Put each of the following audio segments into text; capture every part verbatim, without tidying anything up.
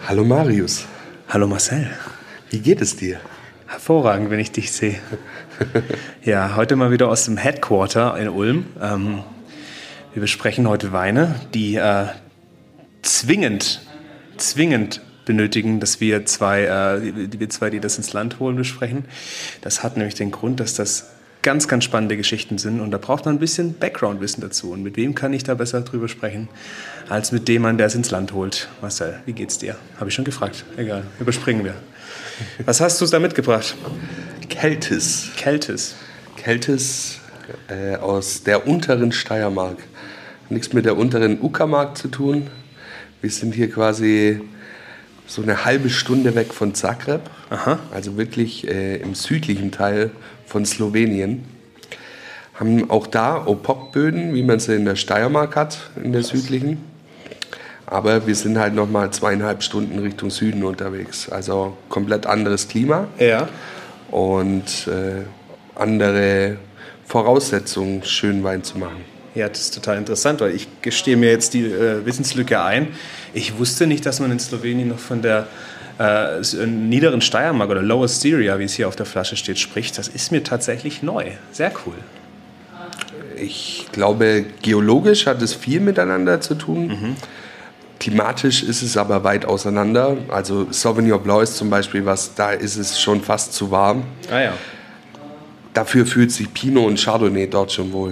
Hallo Marius. Hallo Marcel. Wie geht es dir? Hervorragend, wenn ich dich sehe. Ja, heute mal wieder aus dem Headquarter in Ulm. Ähm, wir besprechen heute Weine, die äh, zwingend, zwingend benötigen, dass wir zwei, äh, die wir zwei, die das ins Land holen, besprechen. Das hat nämlich den Grund, dass das ganz, ganz spannende Geschichten sind und da braucht man ein bisschen Background-Wissen dazu. Und mit wem kann ich da besser drüber sprechen, als mit dem Mann, der es ins Land holt? Marcel, wie geht's dir? Habe ich schon gefragt. Egal, überspringen wir. Was hast du da mitgebracht? Keltis. Keltis. Keltis äh, aus der unteren Steiermark. Nichts mit der unteren Uckermark zu tun. Wir sind hier quasi so eine halbe Stunde weg von Zagreb. Aha. Also wirklich äh, im südlichen Teil von Slowenien. Haben auch da Opok-Böden, wie man sie in der Steiermark hat, in der südlichen. Aber wir sind halt nochmal zweieinhalb Stunden Richtung Süden unterwegs. Also komplett anderes Klima. Ja. Und äh, andere Voraussetzungen, schönen Wein zu machen. Ja, das ist total interessant, weil ich gestehe mir jetzt die äh, Wissenslücke ein. Ich wusste nicht, dass man in Slowenien noch von der äh, niederen Steiermark oder Lower Styria, wie es hier auf der Flasche steht, spricht. Das ist mir tatsächlich neu. Sehr cool. Ich glaube, geologisch hat es viel miteinander zu tun. Mhm. Klimatisch ist es aber weit auseinander. Also Sauvignon Blanc ist zum Beispiel was, da ist es schon fast zu warm. Ah ja. Dafür fühlt sich Pinot und Chardonnay dort schon wohl.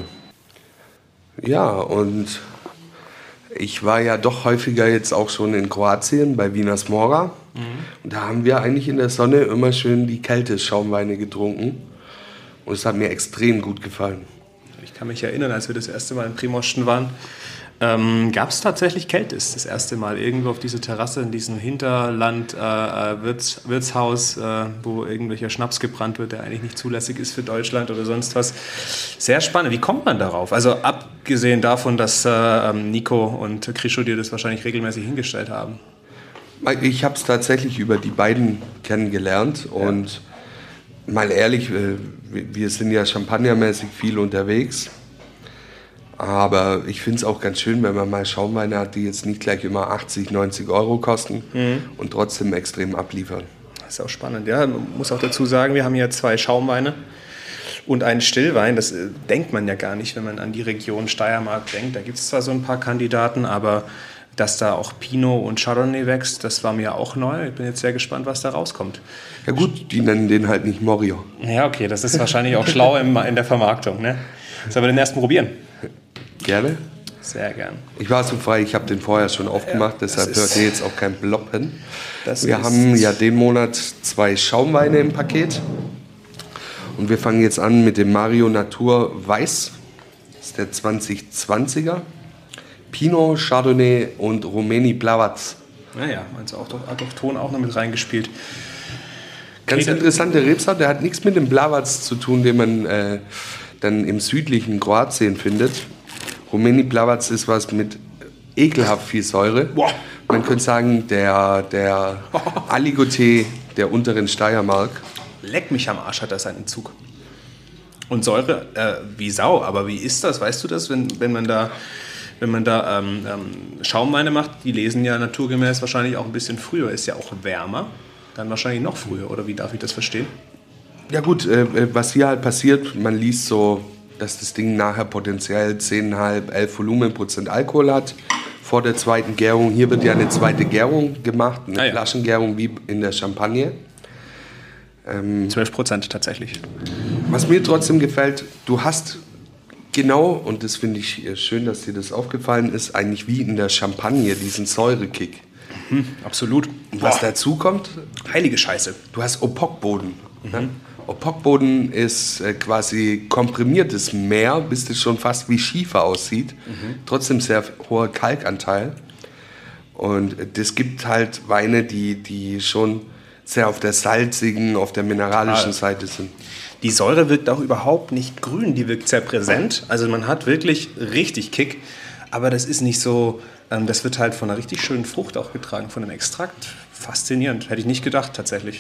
Ja, und ich war ja doch häufiger jetzt auch schon in Kroatien bei Vinas Mora. Mhm. Und da haben wir eigentlich in der Sonne immer schön die Keltis-Schaumweine getrunken. Und es hat mir extrem gut gefallen. Ich kann mich erinnern, als wir das erste Mal in Primosten waren, ähm, gab es tatsächlich Keltis. Das erste Mal irgendwo auf dieser Terrasse in diesem Hinterland äh, Wirts, Wirtshaus, äh, wo irgendwelcher Schnaps gebrannt wird, der eigentlich nicht zulässig ist für Deutschland oder sonst was. Sehr spannend. Wie kommt man darauf? Also abgesehen davon, dass äh, Nico und Krischo dir das wahrscheinlich regelmäßig hingestellt haben. Ich habe es tatsächlich über die beiden kennengelernt und ja. Mal ehrlich, wir sind ja champagnermäßig viel unterwegs. Aber ich finde es auch ganz schön, wenn man mal Schaumweine hat, die jetzt nicht gleich immer achtzig, neunzig Euro kosten mhm. und trotzdem extrem abliefern. Das ist auch spannend, ja. Man muss auch dazu sagen, wir haben hier zwei Schaumweine und einen Stillwein. Das äh, denkt man ja gar nicht, wenn man an die Region Steiermark denkt. Da gibt es zwar so ein paar Kandidaten, aber dass da auch Pinot und Chardonnay wächst, das war mir auch neu. Ich bin jetzt sehr gespannt, was da rauskommt. Ja gut, die nennen den halt nicht Morio. Ja, okay, das ist wahrscheinlich auch schlau im, in der Vermarktung. Ne? Sollen wir den ersten probieren? Gerne. Sehr gern. Ich war so frei, ich habe den vorher schon aufgemacht, ja, deshalb hört ihr jetzt auch kein Ploppen. Wir haben ja den Monat zwei Schaumweine im Paket. Und wir fangen jetzt an mit dem Mario Natur Weiß. Das ist der zwanzig zwanziger. Pinot, Chardonnay und Rumeni Plavac. Naja, also auch doch Autochton auch noch mit reingespielt. Ganz okay, interessante Rebsorte, der hat nichts mit dem Plavac zu tun, den man äh, dann im südlichen Kroatien findet. Rumeni Plavac ist was mit ekelhaft viel Säure. Boah. Man könnte sagen, der, der Aligoté der unteren Steiermark. Leck mich am Arsch, hat das einen Entzug. Und Säure äh, wie Sau, aber wie ist das? Weißt du das, wenn, wenn man da, wenn man da ähm, ähm, Schaumweine macht? Die lesen ja naturgemäß wahrscheinlich auch ein bisschen früher. Ist ja auch wärmer, dann wahrscheinlich noch früher. Oder wie darf ich das verstehen? Ja gut, äh, was hier halt passiert, man liest so, dass das Ding nachher potenziell zehn Komma fünf, elf Volumenprozent Alkohol hat vor der zweiten Gärung. Hier wird ja eine zweite Gärung gemacht, eine ah, ja. Flaschengärung wie in der Champagne. Ähm, zwölf Prozent tatsächlich. Was mir trotzdem gefällt, du hast genau, und das finde ich schön, dass dir das aufgefallen ist, eigentlich wie in der Champagne diesen Säurekick. Mhm, absolut. Und was Boah. dazu kommt? Heilige Scheiße. Du hast Opok-Boden. Mhm. Ne? Opok-Boden ist äh, quasi komprimiertes Meer, bis das schon fast wie Schiefer aussieht. Mhm. Trotzdem sehr hoher Kalkanteil. Und das gibt halt Weine, die, die schon sehr auf der salzigen, auf der mineralischen ah. Seite sind. Die Säure wirkt auch überhaupt nicht grün, die wirkt sehr präsent. Also man hat wirklich richtig Kick, aber das ist nicht so, ähm, das wird halt von einer richtig schönen Frucht auch getragen, von einem Extrakt. Faszinierend, hätte ich nicht gedacht tatsächlich.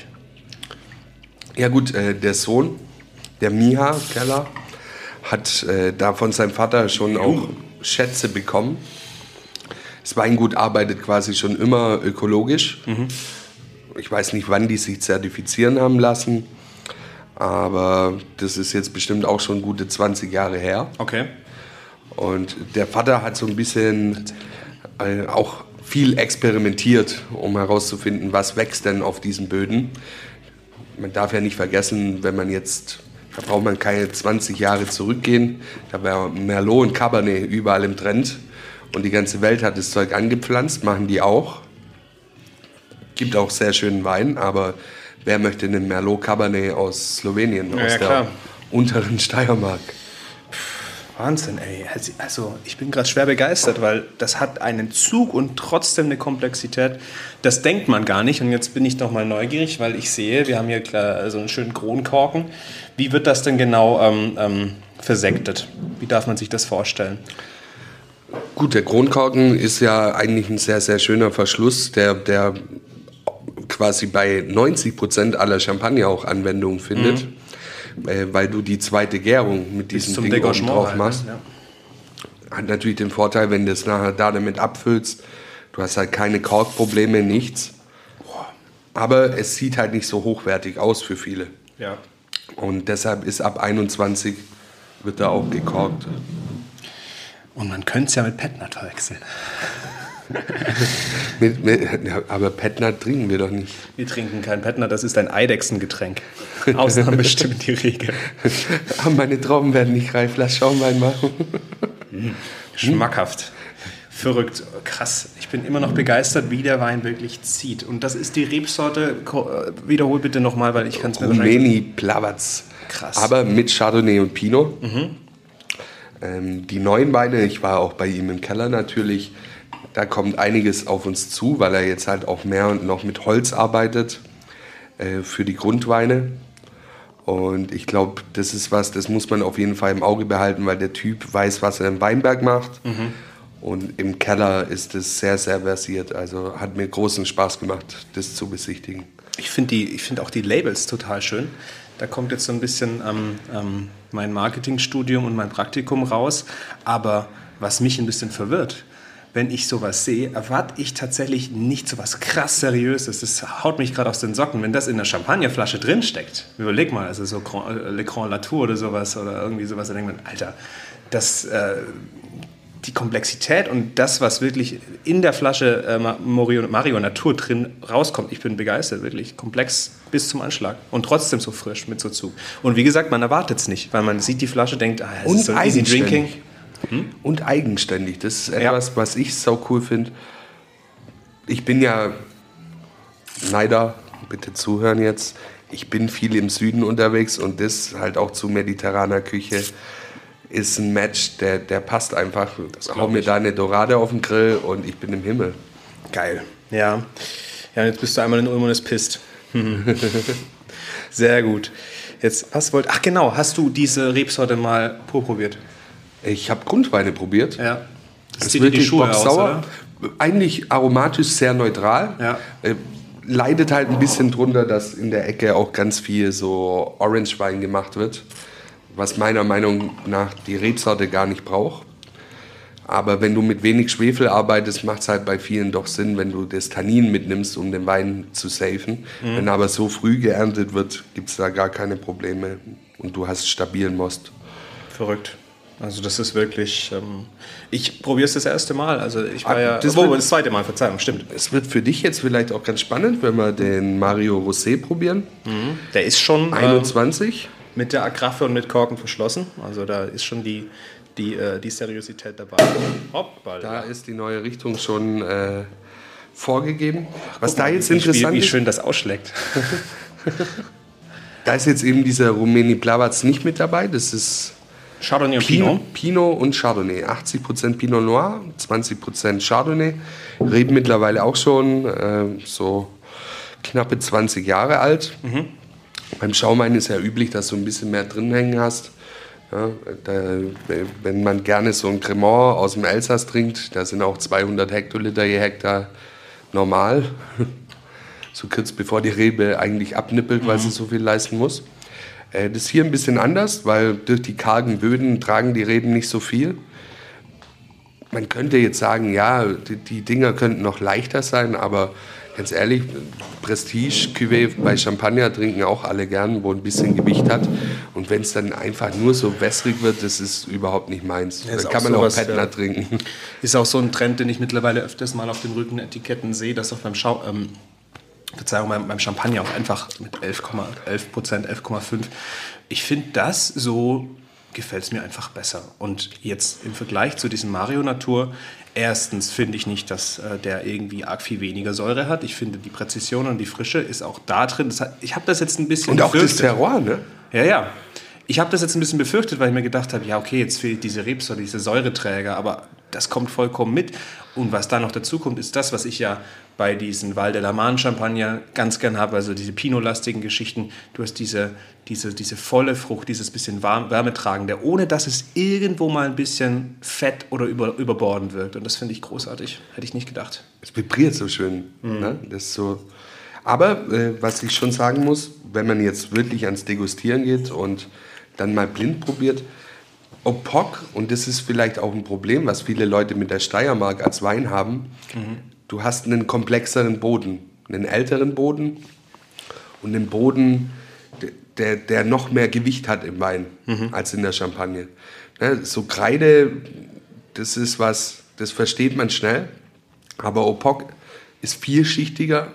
Ja gut, äh, der Sohn, der Miha Keller, hat äh, da von seinem Vater schon auch Schätze bekommen. Das Weingut arbeitet quasi schon immer ökologisch. Mhm. Ich weiß nicht, wann die sich zertifizieren haben lassen, aber das ist jetzt bestimmt auch schon gute zwanzig Jahre her. Okay. Und der Vater hat so ein bisschen äh, auch viel experimentiert, um herauszufinden, was wächst denn auf diesen Böden. Man darf ja nicht vergessen, wenn man jetzt, da braucht man keine zwanzig Jahre zurückgehen, da war Merlot und Cabernet überall im Trend und die ganze Welt hat das Zeug angepflanzt, machen die auch. Gibt auch sehr schönen Wein, aber wer möchte einen Merlot Cabernet aus Slowenien, ja, aus ja, der klar. unteren Steiermark? Wahnsinn, ey. Also ich bin gerade schwer begeistert, weil das hat einen Zug und trotzdem eine Komplexität. Das denkt man gar nicht. Und jetzt bin ich noch mal neugierig, weil ich sehe, wir haben hier klar so einen schönen Kronkorken. Wie wird das denn genau ähm, ähm, versektet? Wie darf man sich das vorstellen? Gut, der Kronkorken ist ja eigentlich ein sehr, sehr schöner Verschluss, der, der quasi bei neunzig Prozent aller Champagner auch Anwendung findet. Mhm. Weil du die zweite Gärung mit diesem Ding oben drauf machst. Halt, ja. Hat natürlich den Vorteil, wenn du es nachher da damit abfüllst, du hast halt keine Korkprobleme, nichts. Aber es sieht halt nicht so hochwertig aus für viele. Ja. Und deshalb ist ab einundzwanzig wird da auch gekorkt. Und man könnte es ja mit Petnat verwechseln. mit, mit, aber Petnat trinken wir doch nicht. Wir trinken kein Petnat, das ist ein Eidechsengetränk. Ausnahmen bestimmen die Regel. Aber meine Trauben werden nicht reif, lass Schaumwein machen. mm, schmackhaft. Verrückt, krass. Ich bin immer noch begeistert, wie der Wein wirklich zieht. Und das ist die Rebsorte, wiederhol bitte nochmal, weil ich kann es mir Rumeni Plavac. Krass. Aber mit Chardonnay und Pinot. Mhm. Ähm, die neuen Weine, ich war auch bei ihm im Keller natürlich, da kommt einiges auf uns zu, weil er jetzt halt auch mehr und noch mit Holz arbeitet äh, für die Grundweine. Und ich glaube, das ist was, das muss man auf jeden Fall im Auge behalten, weil der Typ weiß, was er im Weinberg macht. Mhm. Und im Keller ist es sehr, sehr versiert. Also hat mir großen Spaß gemacht, das zu besichtigen. Ich finde ich find auch die Labels total schön. Da kommt jetzt so ein bisschen ähm, ähm, mein Marketingstudium und mein Praktikum raus. Aber was mich ein bisschen verwirrt, wenn ich sowas sehe, erwarte ich tatsächlich nicht sowas krass Seriöses. Das haut mich gerade aus den Socken. Wenn das in einer Champagnerflasche drinsteckt, überleg mal, also so Le Grand Latour oder sowas oder irgendwie sowas, dann denkt man, Alter, das, äh, die Komplexität und das, was wirklich in der Flasche äh, Mario, Mario Natur drin rauskommt, ich bin begeistert, wirklich komplex bis zum Anschlag und trotzdem so frisch mit so Zug. Und wie gesagt, man erwartet es nicht, weil man sieht die Flasche, denkt, ah, es und ist so easy drinking. Hm? Und eigenständig. Das ist etwas, ja. was ich so cool finde. Ich bin ja Neider, bitte zuhören jetzt. Ich bin viel im Süden unterwegs und das halt auch zu mediterraner Küche ist ein Match, der, der passt einfach. Hau mir da eine Dorade auf den Grill und ich bin im Himmel. Geil. Ja. Ja, jetzt bist du einmal in Ulm und es pisst. Sehr gut. Jetzt, was wollt, ach genau, hast du diese Rebsorte mal pur probiert? Ich habe Grundweine probiert. Ja. Das ist wirklich bocksauer. Eigentlich aromatisch sehr neutral. Ja. Äh, leidet halt ein bisschen drunter, dass in der Ecke auch ganz viel so Orangewein gemacht wird, was meiner Meinung nach die Rebsorte gar nicht braucht. Aber wenn du mit wenig Schwefel arbeitest, macht es halt bei vielen doch Sinn, wenn du das Tannin mitnimmst, um den Wein zu safen. Mhm. Wenn aber so früh geerntet wird, gibt es da gar keine Probleme und du hast stabilen Most. Verrückt. Also das ist wirklich, ähm, ich probiere es das erste Mal, also ich war ah, ja, das, oh, wird, das zweite Mal, Verzeihung, stimmt. Es wird für dich jetzt vielleicht auch ganz spannend, wenn wir den Mario Rosé probieren. Mhm. Der ist schon einundzwanzig. Ähm, mit der Agraffe und mit Korken verschlossen, also da ist schon die, die, äh, die Seriosität dabei. Hoppala. Da ist die neue Richtung schon äh, vorgegeben. Was Guck da jetzt wie, interessant wie, wie ist... Wie schön das ausschlägt. Da ist jetzt eben dieser Rumeni Plavac nicht mit dabei, das ist... Chardonnay und Pinot? Pinot und Chardonnay. achtzig Prozent Pinot Noir, zwanzig Prozent Chardonnay. Reben mittlerweile auch schon äh, so knappe zwanzig Jahre alt. Mhm. Beim Schaumwein ist ja üblich, dass du ein bisschen mehr drin hängen hast. Ja, da, wenn man gerne so ein Cremant aus dem Elsass trinkt, da sind auch zweihundert Hektoliter je Hektar normal. So kurz bevor die Rebe eigentlich abnippelt, mhm. weil sie so viel leisten muss. Das ist hier ein bisschen anders, weil durch die kargen Böden tragen die Reben nicht so viel. man könnte jetzt sagen, ja, die, die Dinger könnten noch leichter sein, aber ganz ehrlich, Prestige-Cuvée bei Champagner trinken auch alle gern, wo ein bisschen Gewicht hat. Und wenn es dann einfach nur so wässrig wird, das ist überhaupt nicht meins. Ja, da kann man sowas, auch Pettner ja. trinken. Ist auch so ein Trend, den ich mittlerweile öfters mal auf den Rückenetiketten sehe, dass auch beim Schau... Ähm Verzeihung, beim, beim Champagner auch einfach mit elf Komma elf Prozent, elf Komma fünf. Ich finde das so, gefällt es mir einfach besser. Und jetzt im Vergleich zu diesem Mario Natur, erstens finde ich nicht, dass äh, der irgendwie arg viel weniger Säure hat. Ich finde, die Präzision und die Frische ist auch da drin. Das hat, ich habe das jetzt ein bisschen Und auch befürchtet. das Terroir, ne? Ja, ja. Ich habe das jetzt ein bisschen befürchtet, weil ich mir gedacht habe, ja okay, jetzt fehlt diese Rebsäure, diese Säureträger, aber das kommt vollkommen mit. Und was da noch dazu kommt, ist das, was ich ja bei diesen Val de la Marne Champagner ganz gern habe, also diese Pinot-lastigen Geschichten. Du hast diese, diese, diese volle Frucht, dieses bisschen warm, wärmetragende, ohne dass es irgendwo mal ein bisschen fett oder über, überbordend wirkt. Und das finde ich großartig. Hätte ich nicht gedacht. Es vibriert so schön. Mhm. Ne? Das ist so. Aber äh, was ich schon sagen muss, wenn man jetzt wirklich ans Degustieren geht und dann mal blind probiert, O P O C, und das ist vielleicht auch ein Problem, was viele Leute mit der Steiermark als Wein haben, mhm. du hast einen komplexeren Boden, einen älteren Boden und einen Boden, der, der noch mehr Gewicht hat im Wein mhm. als in der Champagne. Ne, so Kreide, das ist was, das versteht man schnell, aber O P O C ist vielschichtiger,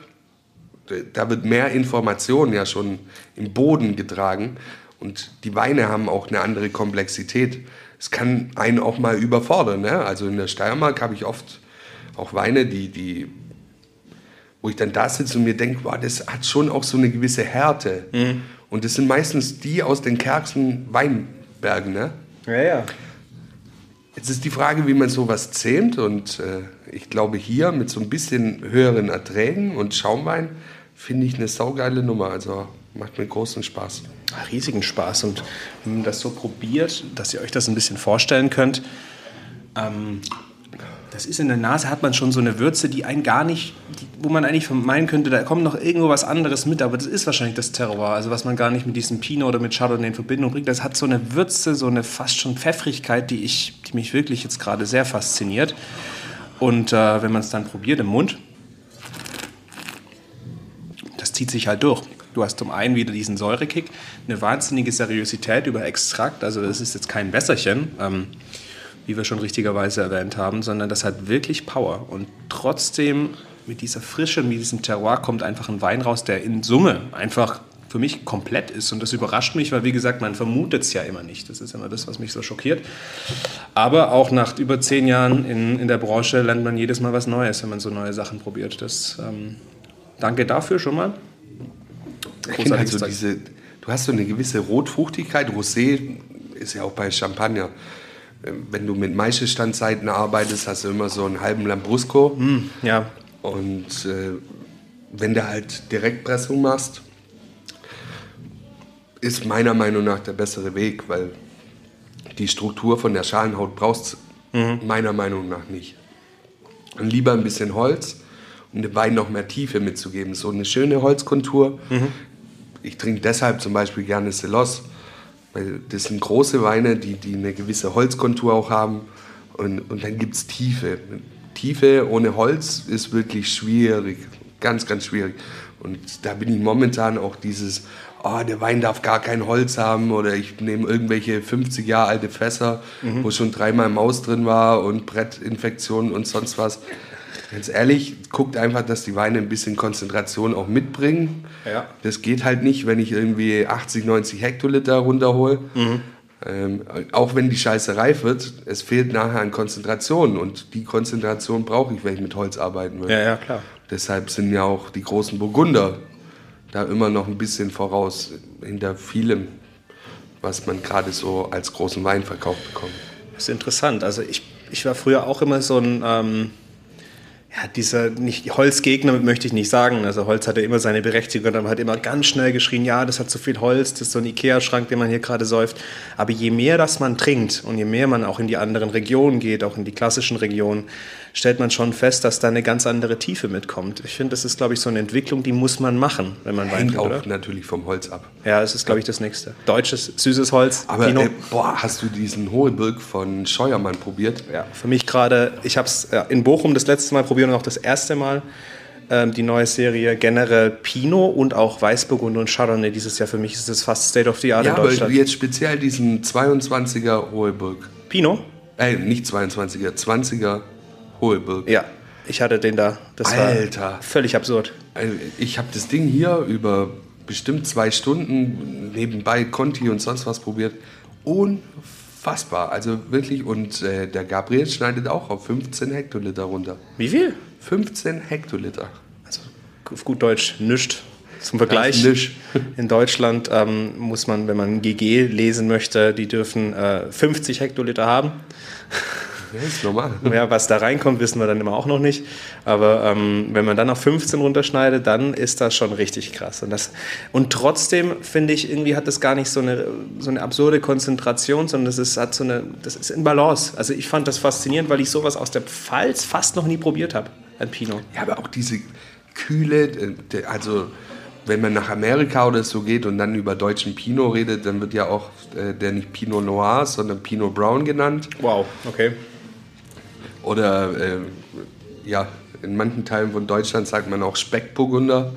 da wird mehr Information ja schon im Boden getragen. Und die Weine haben auch eine andere Komplexität. Es kann einen auch mal überfordern. Ne? Also in der Steiermark habe ich oft auch Weine, die, die, wo ich dann da sitze und mir denke, boah, das hat schon auch so eine gewisse Härte. Mhm. Und das sind meistens die aus den kärgsten Weinbergen. Ne? Ja, ja. Jetzt ist die Frage, wie man sowas zähmt. Und äh, ich glaube, hier mit so ein bisschen höheren Erträgen und Schaumwein finde ich eine saugeile Nummer. Also macht mir großen Spaß. Riesigen Spaß. Und wenn man das so probiert, dass ihr euch das ein bisschen vorstellen könnt, ähm, das ist in der Nase, hat man schon so eine Würze, die einen gar nicht, die, wo man eigentlich meinen könnte, da kommt noch irgendwo was anderes mit, aber das ist wahrscheinlich das Terroir, also was man gar nicht mit diesem Pinot oder mit Chardonnay in Verbindung bringt. Das hat so eine Würze, so eine fast schon Pfeffrigkeit, die, ich, die mich wirklich jetzt gerade sehr fasziniert. Und äh, wenn man es dann probiert im Mund, das zieht sich halt durch. Du hast zum einen wieder diesen Säurekick, eine wahnsinnige Seriosität über Extrakt, also das ist jetzt kein Wässerchen, ähm, wie wir schon richtigerweise erwähnt haben, sondern das hat wirklich Power. Und trotzdem mit dieser Frische, mit diesem Terroir kommt einfach ein Wein raus, der in Summe einfach für mich komplett ist. Und das überrascht mich, weil wie gesagt, man vermutet es ja immer nicht. Das ist immer das, was mich so schockiert. Aber auch nach über zehn Jahren in, in der Branche lernt man jedes Mal was Neues, wenn man so neue Sachen probiert. Das, ähm, danke dafür schon mal. Ich finde halt so diese, du hast so eine gewisse Rotfruchtigkeit. Rosé ist ja auch bei Champagner. Wenn du mit Maischestandzeiten arbeitest, hast du immer so einen halben Lambrusco. Mm, ja. Und äh, wenn du halt Direktpressung machst, ist meiner Meinung nach der bessere Weg, weil die Struktur von der Schalenhaut brauchst du mhm. meiner Meinung nach nicht. Und lieber ein bisschen Holz, um dem Wein noch mehr Tiefe mitzugeben. So eine schöne Holzkontur. Mhm. Ich trinke deshalb zum Beispiel gerne Celos, weil das sind große Weine, die, die eine gewisse Holzkontur auch haben. Und, und dann gibt es Tiefe. Tiefe ohne Holz ist wirklich schwierig, ganz, ganz schwierig. Und da bin ich momentan auch dieses, oh, der Wein darf gar kein Holz haben, oder ich nehme irgendwelche fünfzig Jahre alte Fässer, mhm. wo schon dreimal Maus drin war und Brettinfektionen und sonst was. Ganz ehrlich, guckt einfach, dass die Weine ein bisschen Konzentration auch mitbringen. Ja. Das geht halt nicht, wenn ich irgendwie achtzig, neunzig Hektoliter runterhole. Mhm. Ähm, auch wenn die Scheiße reif wird, es fehlt nachher an Konzentration. Und die Konzentration brauche ich, wenn ich mit Holz arbeiten will. Ja, ja, klar. Deshalb sind ja auch die großen Burgunder da immer noch ein bisschen voraus hinter vielem, was man gerade so als großen Wein verkauft bekommt. Das ist interessant. Also ich, ich war früher auch immer so ein... Ähm Ja, dieser nicht, Holzgegner möchte ich nicht sagen. Also Holz hatte immer seine Berechtigung, aber man hat immer ganz schnell geschrien, ja, das hat zu viel Holz, das ist so ein Ikea-Schrank, den man hier gerade säuft. Aber je mehr das man trinkt und je mehr man auch in die anderen Regionen geht, auch in die klassischen Regionen, stellt man schon fest, dass da eine ganz andere Tiefe mitkommt. Ich finde, das ist, glaube ich, so eine Entwicklung, die muss man machen, wenn man Wein Hängt trinkt, auch oder? natürlich vom Holz ab. Ja, das ist, glaube ich, das Nächste. Deutsches, süßes Holz, Aber Pinot. äh, boah, hast du diesen Hoheburg von Scheuermann probiert? Ja, für mich gerade, ich habe es ja, in Bochum das letzte Mal probiert und auch das erste Mal. Ähm, die neue Serie generell Pinot und auch Weißburgunder und Chardonnay dieses Jahr. Für mich ist das fast State of the Art Ja, in aber Deutschland. jetzt speziell diesen zweiundzwanziger Hoheburg. Pinot? Äh, nicht zweiundzwanziger, zwanziger Hoheburg. Ja, ich hatte den da. Das Alter. war völlig absurd. Also ich habe das Ding hier über bestimmt zwei Stunden nebenbei Conti und sonst was probiert. Unfassbar. Also wirklich. Und äh, der Gabriel schneidet auch auf fünfzehn Hektoliter runter. Wie viel? fünfzehn Hektoliter. Also auf gut Deutsch nischt. Zum Vergleich, nischt. in Deutschland ähm, muss man, wenn man G G lesen möchte, die dürfen äh, fünfzig Hektoliter haben. Ja, ist normal. Ja, was da reinkommt, wissen wir dann immer auch noch nicht. Aber ähm, wenn man dann auf fünfzehn runterschneidet, dann ist das schon richtig krass. Und, das, und trotzdem, finde ich, irgendwie hat das gar nicht so eine, so eine absurde Konzentration, sondern das ist, hat so eine, das ist in Balance. Also ich fand das faszinierend, weil ich sowas aus der Pfalz fast noch nie probiert habe, ein Pinot. Ja, aber auch diese Kühle, also wenn man nach Amerika oder so geht und dann über deutschen Pinot redet, dann wird ja auch äh, der nicht Pinot Noir, sondern Pinot Brown genannt. Wow, okay. Oder äh, ja, in manchen Teilen von Deutschland sagt man auch Speckburgunder.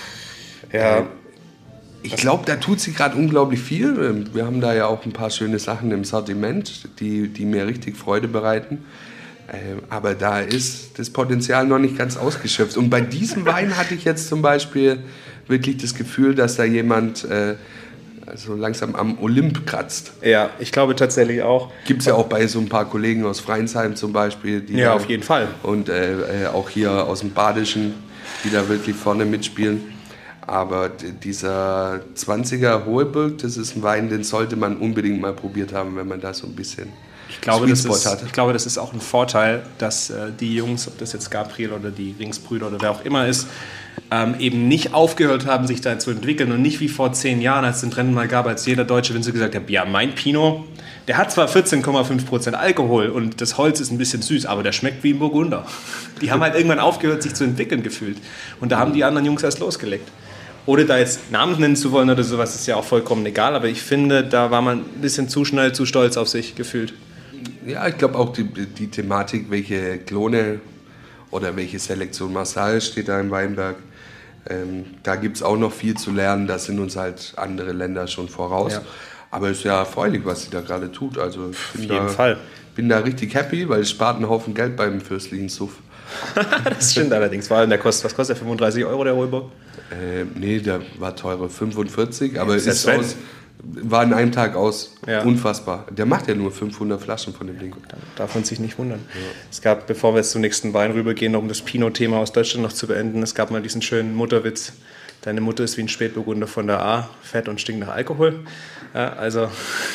Ja. Äh, ich glaube, da tut sich gerade unglaublich viel. Wir haben da ja auch ein paar schöne Sachen im Sortiment, die, die mir richtig Freude bereiten. Äh, aber da ist das Potenzial noch nicht ganz ausgeschöpft. Und bei diesem Wein hatte ich jetzt zum Beispiel wirklich das Gefühl, dass da jemand äh, so langsam am Olymp kratzt. Ja, ich glaube tatsächlich auch. Gibt es ja auch bei so ein paar Kollegen aus Freinsheim zum Beispiel. Die Ja, da, auf jeden Fall. Und äh, auch hier aus dem Badischen, die da wirklich vorne mitspielen. Aber d- dieser zwanziger Hoheburg, das ist ein Wein, den sollte man unbedingt mal probiert haben, wenn man da so ein bisschen Ich glaube, Sweet das Spot ist, hat. ich glaube, das ist auch ein Vorteil, dass äh, die Jungs, ob das jetzt Gabriel oder die Ringsbrüder oder wer auch immer ist, ähm, eben nicht aufgehört haben, sich da zu entwickeln und nicht wie vor zehn Jahren, als es den Trend mal gab, als jeder Deutsche Winzer gesagt hat, ja, mein Pinot, der hat zwar vierzehn Komma fünf Prozent Alkohol und das Holz ist ein bisschen süß, aber der schmeckt wie ein Burgunder. Die haben halt irgendwann aufgehört, sich zu entwickeln gefühlt. Und da haben die anderen Jungs erst losgelegt. Ohne da jetzt Namen nennen zu wollen oder sowas, ist ja auch vollkommen egal, aber ich finde, da war man ein bisschen zu schnell, zu stolz auf sich gefühlt. Ja, ich glaube auch die, die Thematik, welche Klone oder welche Selektion Marsal steht da im Weinberg. Ähm, da gibt es auch noch viel zu lernen. Da sind uns halt andere Länder schon voraus. Ja. Aber es ist ja erfreulich, was sie da gerade tut. Also ich bin Auf jeden da, Fall. bin da richtig happy, weil es spart einen Haufen Geld beim fürstlichen Suff. Das stimmt allerdings. Vor allem der kostet, was kostet der? fünfunddreißig Euro, der Hoheburg? Äh, nee, der war teurer, fünfundvierzig. Aber Selbst ist wenn. aus, war in einem Tag aus. Ja. Unfassbar. Der macht ja nur fünfhundert Flaschen von dem Ding. Dann darf man sich nicht wundern. Ja. Es gab, bevor wir jetzt zum nächsten Wein rübergehen, um das Pinot-Thema aus Deutschland noch zu beenden, es gab mal diesen schönen Mutterwitz. Deine Mutter ist wie ein Spätburgunder von der A, fett und stinkt nach Alkohol. Ja, also,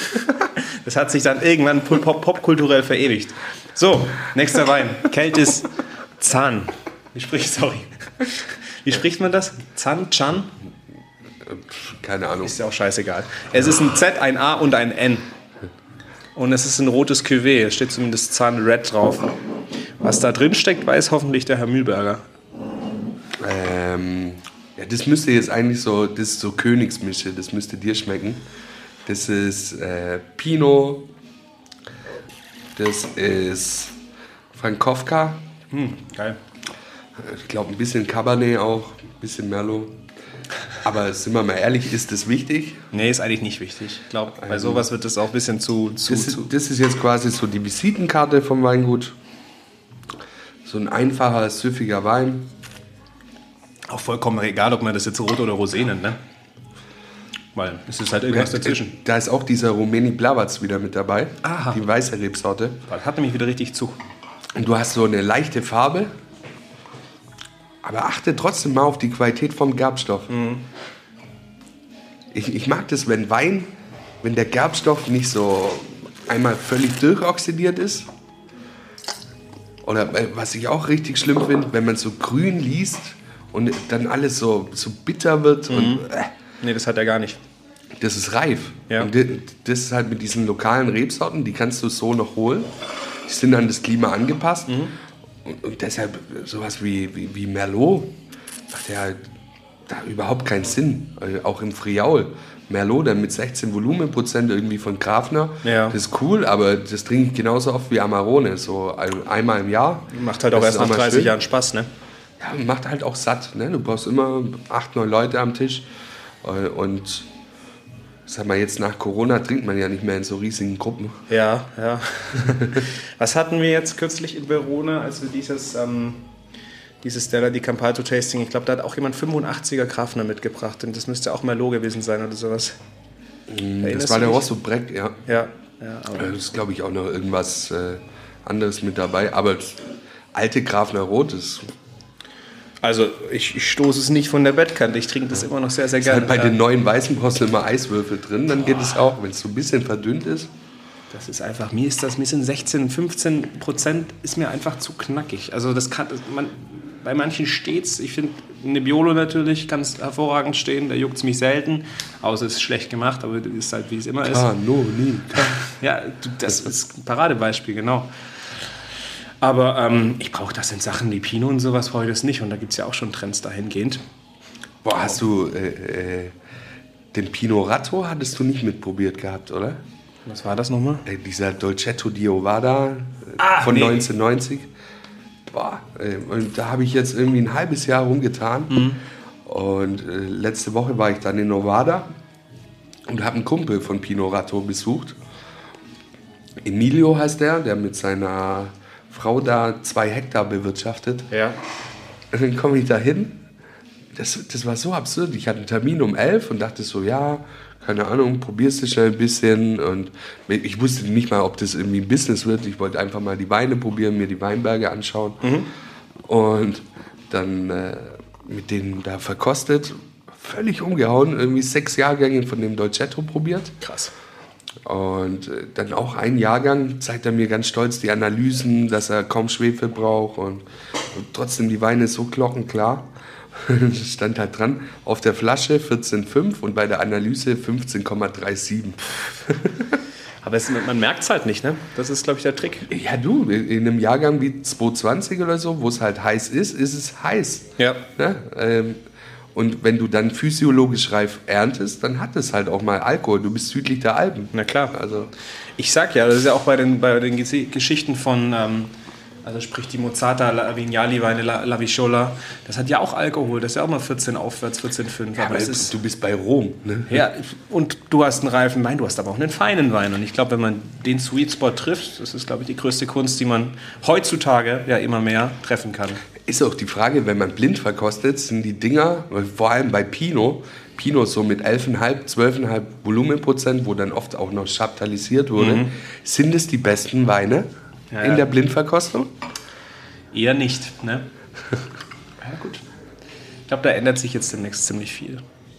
das hat sich dann irgendwann popkulturell verewigt. So, nächster Wein. Keltis Zahn. Wie spricht, sorry. Wie spricht man das? Zahn, Chan? Keine Ahnung. Ist ja auch scheißegal. Es ist ein Z, ein A und ein N. Und es ist ein rotes Cuvée. Es steht zumindest Zahn Red drauf. Was da drin steckt, weiß hoffentlich der Herr Mühlberger. Ähm, ja, das müsste jetzt eigentlich so, das ist so Königsmische, das müsste dir schmecken. Das ist äh, Pinot, das ist Frankowka, Hm, geil. ich glaube ein bisschen Cabernet auch, ein bisschen Merlot. Aber sind wir mal ehrlich, ist das wichtig? Nee, ist eigentlich nicht wichtig. Ich glaube, bei sowas wird das auch ein bisschen zu... zu, Das ist, zu das ist jetzt quasi so die Visitenkarte vom Weingut. So ein einfacher, süffiger Wein. auch vollkommen egal, ob man das jetzt rot oder rosé nennt, ne? Weil es ist halt irgendwas dazwischen. Da ist auch dieser Rumeni Blavac wieder mit dabei. Aha. Die weiße Rebsorte. Das hat nämlich wieder richtig Zug. Und du hast so eine leichte Farbe. Aber achte trotzdem mal auf die Qualität vom Gerbstoff. Mhm. Ich, ich mag das, wenn Wein, wenn der Gerbstoff nicht so einmal völlig durchoxidiert ist. Oder äh, was ich auch richtig schlimm finde, wenn man so grün liest und dann alles so, so bitter wird. Mhm. Und, äh, Nee, das hat er gar nicht. das ist reif. Ja. Und di- das ist halt mit diesen lokalen Rebsorten, die kannst du so noch holen. Die sind an das Klima angepasst. Mhm. Und, und deshalb sowas wie, wie, wie Merlot macht ja da überhaupt keinen Sinn. Also auch im Friaul. Merlot, dann mit sechzehn Volumenprozent irgendwie von Grafner. Ja. Das ist cool, aber das trinke ich genauso oft wie Amarone. So ein, einmal im Jahr. Macht halt auch Das erst ist nach mal dreißig schön. Jahren Spaß, ne? Ja, macht halt auch satt. Ne? Du brauchst immer acht, neun Leute am Tisch. Und sag mal, jetzt nach Corona trinkt man ja nicht mehr in so riesigen Gruppen. Ja, ja. Was hatten wir jetzt kürzlich in Verona, als wir dieses, ähm, dieses Stella di Campalto Tasting, ich glaube, da hat auch jemand fünfundachtziger Grafner mitgebracht und das müsste auch Merlot gewesen sein oder sowas. Das war der Rosso Breck, ja. Ja, ja. Aber Das ist, glaube ich, auch noch irgendwas äh, anderes mit dabei. Aber das alte Grafner Rot ist, also ich, ich stoße es nicht von der Bettkante, ich trinke das immer noch sehr, sehr ist gerne. halt bei den neuen Weißen brauchst du immer Eiswürfel drin, dann geht es auch, wenn es so ein bisschen verdünnt ist. Das ist einfach, mir ist das, mir sind sechzehn, fünfzehn Prozent ist mir einfach zu knackig. Also das kann, man, bei manchen steht's, ich finde Nebbiolo natürlich ganz hervorragend stehen, da juckt es mich selten, außer es ist schlecht gemacht, aber das ist halt wie es immer ist. Ah, no, nie. Ja, das ist ein Paradebeispiel, genau. Aber ähm, ich brauche das in Sachen wie Pinot und sowas, brauche ich das nicht. Und da gibt es ja auch schon Trends dahingehend. Boah, hast du äh, äh, den Pinot Ratto hattest du nicht mitprobiert gehabt, oder? Was war das nochmal? Äh, dieser Dolcetto di Ovada äh, Ah, von nee. neunzehnhundertneunzig. Boah, äh, und da habe ich jetzt irgendwie ein halbes Jahr rumgetan. Mhm. Und äh, letzte Woche war ich dann in Ovada und habe einen Kumpel von Pinot Ratto besucht. Emilio heißt der, der mit seiner Frau da zwei Hektar bewirtschaftet. Ja. Und dann komme ich da hin. Das, das war so absurd. Ich hatte einen Termin um elf und dachte so, ja, keine Ahnung, probierst du schnell ein bisschen. Und ich wusste nicht mal, ob das irgendwie ein Business wird. Ich wollte einfach mal die Weine probieren, mir die Weinberge anschauen. Mhm. Und dann äh, mit denen da verkostet, völlig umgehauen. Irgendwie sechs Jahrgänge von dem Dolcetto probiert. Krass. Und äh, dann auch ein Jahrgang zeigt er mir ganz stolz die Analysen, dass er kaum Schwefel braucht und, und trotzdem die Weine so glockenklar. Stand halt dran, auf der Flasche vierzehn Komma fünf und bei der Analyse fünfzehn Komma siebenunddreißig. Aber es, man merkt es halt nicht, ne? Das ist, glaube ich, der Trick. Ja du, in einem Jahrgang wie zweitausendzwanzig oder so, wo es halt heiß ist, ist es heiß. Ja. Ne? Ähm, Und wenn du dann physiologisch reif erntest, dann hat es halt auch mal Alkohol. Du bist südlich der Alpen. Na klar. Also, Ich sag ja, das ist ja auch bei den, bei den Gese- Geschichten von, ähm, also sprich die Mozzata, La Vignali Weine, La, La Visciola, das hat ja auch Alkohol, das ist ja auch mal vierzehn aufwärts, vierzehn Komma fünf. ja, aber aber es ist, du bist bei Rom. Ne? ja, und du hast einen reifen Wein, du hast aber auch einen feinen Wein. Und ich glaube, wenn man den Sweet Spot trifft, das ist, glaube ich, die größte Kunst, die man heutzutage ja immer mehr treffen kann. Ist auch die Frage, wenn man blind verkostet, sind die Dinger, vor allem bei Pinot, Pinot so mit elf Komma fünf, zwölf Komma fünf Volumenprozent, wo dann oft auch noch chaptalisiert wurde, Mhm. sind es die besten Weine Ja, in ja. der Blindverkostung? Eher nicht, ne? Ja, gut. Ich glaube, da ändert sich jetzt demnächst ziemlich viel.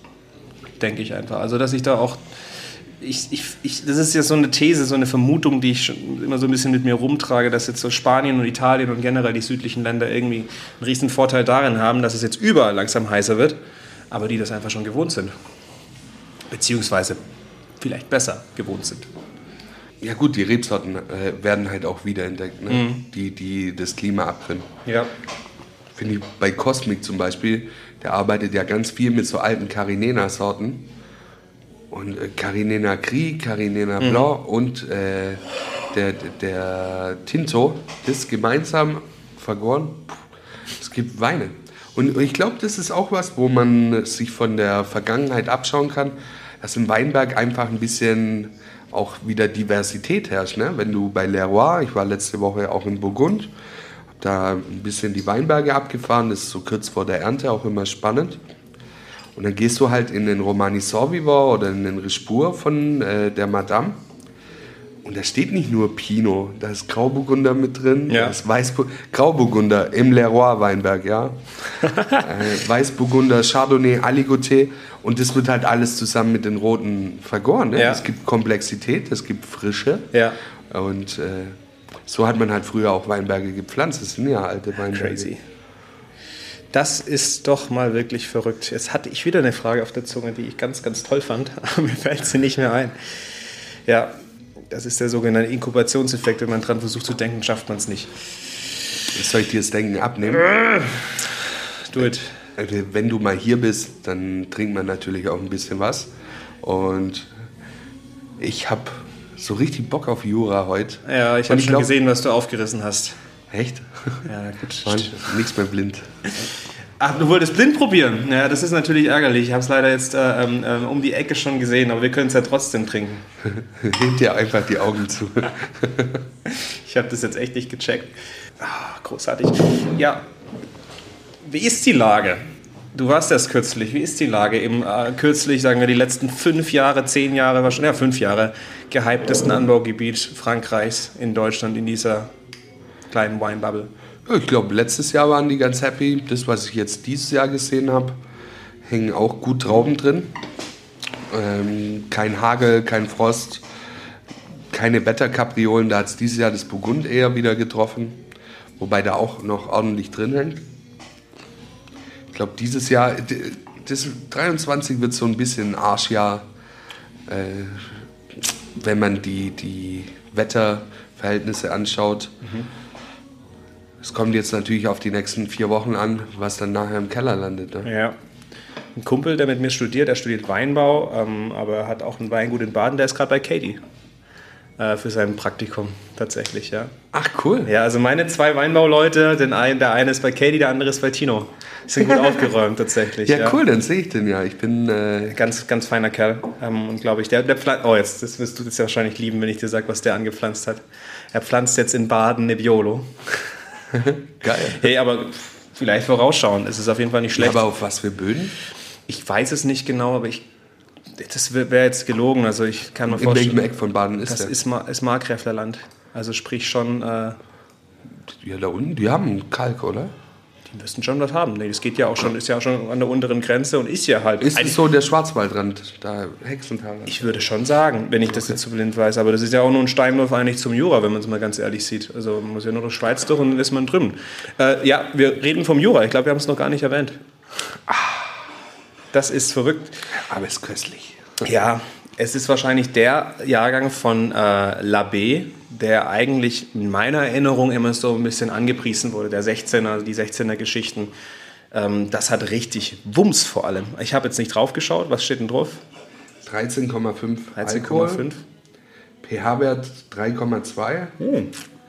Denke ich einfach. Also, dass ich da auch. Ich, ich, ich, das ist ja so eine These, so eine Vermutung, die ich schon immer so ein bisschen mit mir rumtrage, dass jetzt so Spanien und Italien und generell die südlichen Länder irgendwie einen riesen Vorteil darin haben, dass es jetzt überall langsam heißer wird, aber die das einfach schon gewohnt sind. Beziehungsweise vielleicht besser gewohnt sind. Ja gut, die Rebsorten äh, werden halt auch wiederentdeckt, ne? Mhm. die, die das Klima abkönnen. Ja. Finde ich bei Cosmic zum Beispiel, der arbeitet ja ganz viel mit so alten Carinena-Sorten. Und äh, Carinena Gris, Carinena Mhm. Blanc und äh, der, der Tinto, das gemeinsam vergoren, es gibt Weine. Und ich glaube, das ist auch was, wo man sich von der Vergangenheit abschauen kann, dass im Weinberg einfach ein bisschen auch wieder Diversität herrscht. Ne? Wenn du bei Leroy, ich war letzte Woche auch in Burgund, habe da ein bisschen die Weinberge abgefahren, das ist so kurz vor der Ernte auch immer spannend. Und dann gehst du halt in den Romani Sorvivor oder in den Rispur von äh, der Madame. Und da steht nicht nur Pinot, da ist Grauburgunder mit drin, Ja. da ist Weißbu- Grauburgunder im Leroy-Weinberg, ja. äh, Weißburgunder, Chardonnay, Aligoté. Und das wird halt alles zusammen mit den Roten vergoren. Ne? Ja. Es gibt Komplexität, es gibt Frische. Ja. Und äh, so hat man halt früher auch Weinberge gepflanzt. Das sind ja alte Weinberge. Crazy. Das ist doch mal wirklich verrückt. Jetzt hatte ich wieder eine Frage auf der Zunge, die ich ganz, ganz toll fand, aber mir fällt sie nicht mehr ein. Ja, das ist der sogenannte Inkubationseffekt. Wenn man dran versucht zu denken, schafft man es nicht. Soll ich dir das Denken abnehmen? Do it. Wenn du mal hier bist, dann trinkt man natürlich auch ein bisschen was. Und ich habe so richtig Bock auf Jura heute. Ja, ich habe schon glaub, gesehen, was du aufgerissen hast. Echt? Ja, gut. Mann, nichts mehr blind. Ach, du wolltest blind probieren? Ja, das ist natürlich ärgerlich. Ich habe es leider jetzt äh, äh, um die Ecke schon gesehen, aber wir können es ja trotzdem trinken. Hebt dir einfach die Augen zu. Ich habe das jetzt echt nicht gecheckt. Ah, großartig. Ja, wie ist die Lage? Du warst erst kürzlich. Wie ist die Lage im äh, kürzlich, sagen wir, die letzten fünf Jahre, zehn Jahre, wahrscheinlich, ja, fünf Jahre, gehyptesten Anbaugebiet Frankreichs in Deutschland in dieser kleinen Wine-Bubble? Ich glaube, letztes Jahr waren die ganz happy. Das, was ich jetzt dieses Jahr gesehen habe, hängen auch gut Trauben drin. Ähm, kein Hagel, kein Frost, keine Beta-Kapriolen. Da hat es dieses Jahr das Burgund eher wieder getroffen. Wobei da auch noch ordentlich drin hängt. Ich glaube, dieses Jahr, das dreiundzwanzig wird so ein bisschen ein Arschjahr, äh, wenn man die, die Wetterverhältnisse anschaut. Mhm. Es kommt jetzt natürlich auf die nächsten vier Wochen an, was dann nachher im Keller landet. Ne? Ja. Ein Kumpel, der mit mir studiert, der studiert Weinbau, ähm, aber hat auch ein Weingut in Baden, der ist gerade bei Katie äh, für sein Praktikum tatsächlich. Ja. Ach, cool. Ja, also meine zwei Weinbauleute, den einen, der eine ist bei Katie, der andere ist bei Tino. Die sind gut aufgeräumt tatsächlich. Ja, ja, cool, dann sehe ich den ja. Ich bin äh ganz, ganz feiner Kerl. Ähm, und glaube ich, der, der pflanzt. Oh, jetzt das wirst du das ja wahrscheinlich lieben, wenn ich dir sage, was der angepflanzt hat. Er pflanzt jetzt in Baden Nebbiolo. Geil. Hey, aber vielleicht vorausschauen. Es ist auf jeden Fall nicht schlecht. Ja, aber auf was für Böden? Ich weiß es nicht genau, aber ich. Das wäre jetzt gelogen. Also ich kann mir In vorstellen. welchem Eck von Baden ist das der? Das ist, Ma- ist Markgräflerland. Also sprich schon. Äh, ja, da unten, die haben Kalk, oder? Die müssten schon was haben. Nee, das geht ja auch schon, ist ja auch schon an der unteren Grenze und ist ja halt. Ist es so der Schwarzwaldrand, da Hexental? Ich würde schon sagen, wenn ich das jetzt so blind weiß. Aber das ist ja auch nur ein Steinwurf eigentlich zum Jura, wenn man es mal ganz ehrlich sieht. Also man muss ja nur durch Schweiz durch und dann ist man drüben. Äh, ja, wir reden vom Jura. Ich glaube, wir haben es noch gar nicht erwähnt. Das ist verrückt. Aber es ist köstlich. Ja, es ist wahrscheinlich der Jahrgang von äh, Labé, der eigentlich in meiner Erinnerung immer so ein bisschen angepriesen wurde, der sechzehner, die sechzehner Geschichten. Ähm, das hat richtig Wumms vor allem. Ich habe jetzt nicht drauf geschaut, was steht denn drauf? dreizehn Komma fünf dreizehn Komma fünf. pH-Wert drei Komma zwei. Hm.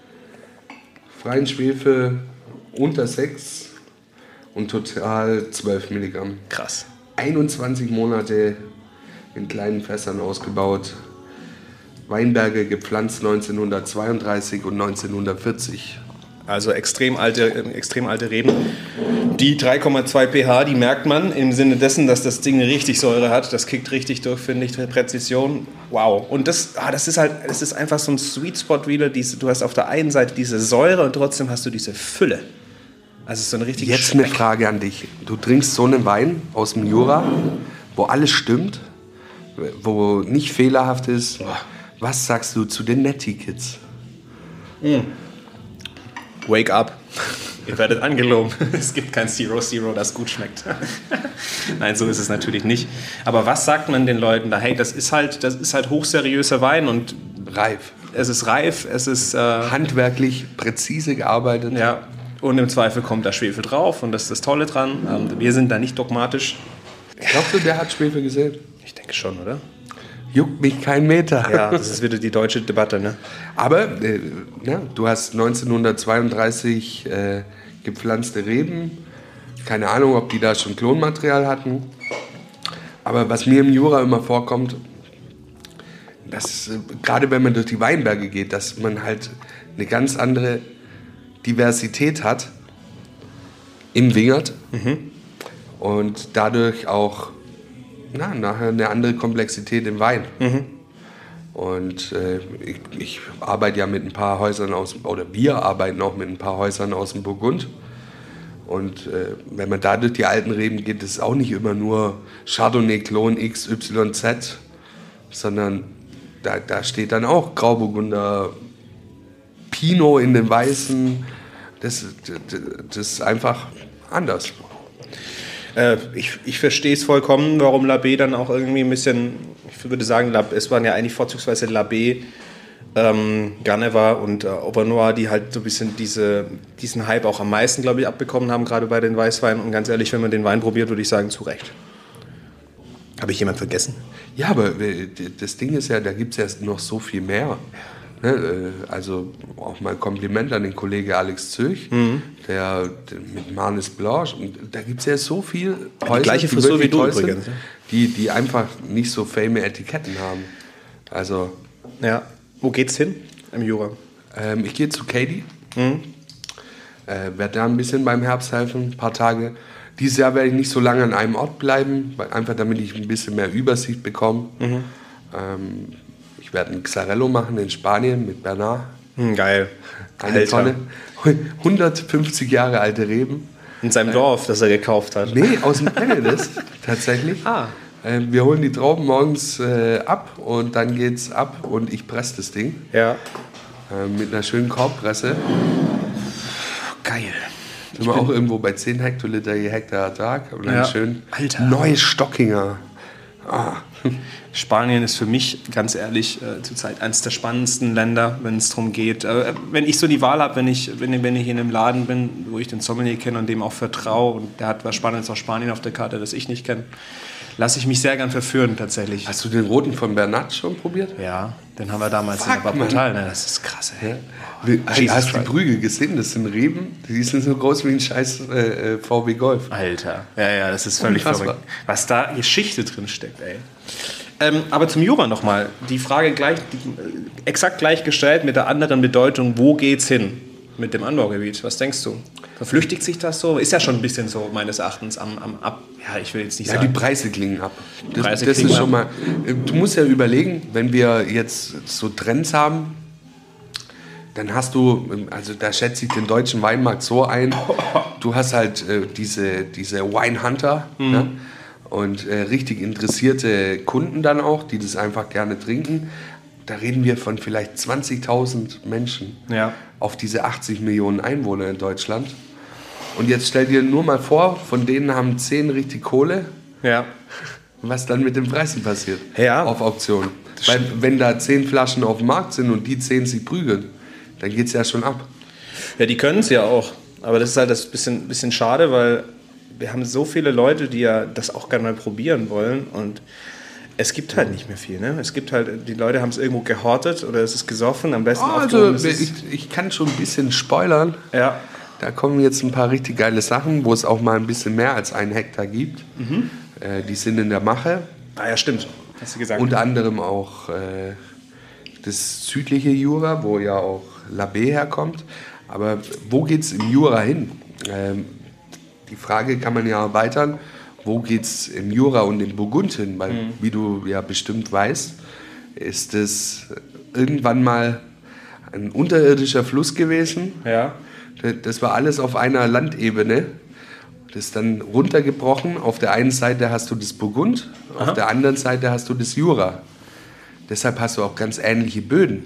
Freien Schwefel unter sechs und total zwölf Milligramm. Krass. einundzwanzig Monate in kleinen Fässern ausgebaut. Weinberge gepflanzt neunzehnhundertzweiunddreißig und neunzehnhundertvierzig. Also extrem alte, extrem alte Reben. Die drei Komma zwei pH, die merkt man im Sinne dessen, dass das Ding richtig Säure hat. Das kickt richtig durch, finde ich, Präzision. Wow. Und das, ah, das ist halt, das ist einfach so ein Sweet Spot wieder. Diese, du hast auf der einen Seite diese Säure und trotzdem hast du diese Fülle. Also so eine richtige Jetzt Speck. eine Frage an dich. Du trinkst so einen Wein aus dem Jura, wo alles stimmt, wo nicht fehlerhaft ist. Was sagst du zu den Netty-Kids? Mm. Wake up. Ihr werdet angelogen. Es gibt kein Zero Zero, das gut schmeckt. Nein, so ist es natürlich nicht. Aber was sagt man den Leuten da? Hey, das ist halt, das ist halt hochseriöser Wein und reif. Es ist reif, es ist äh, handwerklich präzise gearbeitet. Ja. Und im Zweifel kommt da Schwefel drauf und das ist das Tolle dran. Ähm, wir sind da nicht dogmatisch. Glaubst du, der hat Schwefel gesehen? Ich denke schon, oder? Juckt mich kein Meter. Ja, das ist wieder die deutsche Debatte, ne? Aber äh, ja, du hast neunzehnhundertzweiunddreißig äh, gepflanzte Reben. Keine Ahnung, ob die da schon Klonmaterial hatten. Aber was mir im Jura immer vorkommt, dass äh, gerade wenn man durch die Weinberge geht, dass man halt eine ganz andere Diversität hat im Wingert mhm. und dadurch auch na, nachher eine andere Komplexität im Wein. Mhm. Und äh, ich, ich arbeite ja mit ein paar Häusern aus, oder wir arbeiten auch mit ein paar Häusern aus dem Burgund. Und äh, wenn man da durch die alten Reben geht, ist es auch nicht immer nur Chardonnay Klon X Y Z, sondern da, da steht dann auch Grauburgunder, Pinot in den Weißen. Das, das, das ist einfach anders. Äh, ich, ich verstehe es vollkommen, warum Labé dann auch irgendwie ein bisschen, ich würde sagen, es waren ja eigentlich vorzugsweise Labé ähm, Ganeva und äh, Auber Noir, die halt so ein bisschen diese, diesen Hype auch am meisten, glaube ich, abbekommen haben, gerade bei den Weißweinen. Und ganz ehrlich, wenn man den Wein probiert, würde ich sagen, zu Recht. Habe ich jemanden vergessen? Ja, aber äh, das Ding ist ja, da gibt es ja noch so viel mehr. Ne? Also auch mal Kompliment an den Kollegen Alex Zöch, mhm. der, der mit Marnes Blanche. Und da gibt es ja so viel Häuser, die gleiche Frisur wie du übrigens, sind, die, die einfach nicht so fame Etiketten haben. Also... Ja. Wo geht's hin im Jura? Ähm, ich gehe zu Katie. Mhm. Äh, werde da ein bisschen beim Herbst helfen, ein paar Tage. Dieses Jahr werde ich nicht so lange an einem Ort bleiben, weil, einfach damit ich ein bisschen mehr Übersicht bekomme. Mhm. Ähm, ich werde ein Xarello machen in Spanien mit Bernard. Mhm, geil. Eine Alter. Tonne. hundertfünfzig Jahre alte Reben. In seinem äh, Dorf, das er gekauft hat. Nee, aus dem Penedès tatsächlich. Ah. Wir holen die Trauben morgens äh, ab und dann geht's ab und ich presse das Ding. Ja. Äh, mit einer schönen Korbpresse. Geil. Sind wir auch irgendwo bei zehn Hektoliter je Hektar Ertrag. Und dann ja. schön Alter. Neues Stockinger. Ah. Spanien ist für mich, ganz ehrlich, äh, zurzeit eines der spannendsten Länder, wenn es darum geht. Äh, wenn ich so die Wahl habe, wenn ich, wenn, wenn ich in einem Laden bin, wo ich den Sommelier kenne und dem auch vertraue, und der hat was Spannendes aus Spanien auf der Karte, das ich nicht kenne, lasse ich mich sehr gern verführen, tatsächlich. Hast du den roten von Bernat schon probiert? Ja, den haben wir damals Fuck, in der Bapotal. Ne, das ist krass, ey. Ja. Oh, hast du die Brügel gesehen? Das sind Reben, die sind so groß wie ein scheiß äh, V W Golf. Alter, ja, ja, das ist völlig verrückt. Was da Geschichte drin steckt, ey. Ähm, aber zum Jura nochmal. Die Frage gleich, die, äh, exakt gleich gestellt mit der anderen Bedeutung, wo geht's hin mit dem Anbaugebiet? Was denkst du? Verflüchtigt sich das so? Ist ja schon ein bisschen so, meines Erachtens, am, am ab. Ja, ich will jetzt nicht ja, sagen. Die Preise klingen ab. Das, Preise das klingen ist schon ab. mal. Du musst ja überlegen, wenn wir jetzt so Trends haben, dann hast du, also da schätze ich den deutschen Weinmarkt so ein, du hast halt äh, diese, diese Wine Hunter, mhm. ne? Und äh, richtig interessierte Kunden dann auch, die das einfach gerne trinken. Da reden wir von vielleicht zwanzigtausend Menschen ja. auf diese achtzig Millionen Einwohner in Deutschland. Und jetzt stell dir nur mal vor, von denen haben zehn richtig Kohle, ja. was dann mit den Preisen passiert ja. auf Auktion. Weil wenn da zehn Flaschen auf dem Markt sind und die zehn sich prügeln, dann geht es ja schon ab. Ja, die können es ja auch. Aber das ist halt das bisschen, bisschen schade, weil wir haben so viele Leute, die ja das auch gerne mal probieren wollen. Und es gibt halt nicht mehr viel. Ne? Es gibt halt, die Leute haben es irgendwo gehortet oder es ist gesoffen. Am besten oh, also ich, ich kann schon ein bisschen spoilern. Ja. Da kommen jetzt ein paar richtig geile Sachen, wo es auch mal ein bisschen mehr als einen Hektar gibt. Mhm. Äh, die sind in der Mache. Ah ja, stimmt. Hast du gesagt. Unter anderem auch äh, das südliche Jura, wo ja auch Labé herkommt. Aber wo geht es im Jura hin? Ähm, die Frage kann man ja erweitern. Wo geht es im Jura und im Burgund hin? Weil, mhm. wie du ja bestimmt weißt, ist es irgendwann mal ein unterirdischer Fluss gewesen. Ja. Das war alles auf einer Landebene. Das ist dann runtergebrochen. Auf der einen Seite hast du das Burgund, Aha. auf der anderen Seite hast du das Jura. Deshalb hast du auch ganz ähnliche Böden.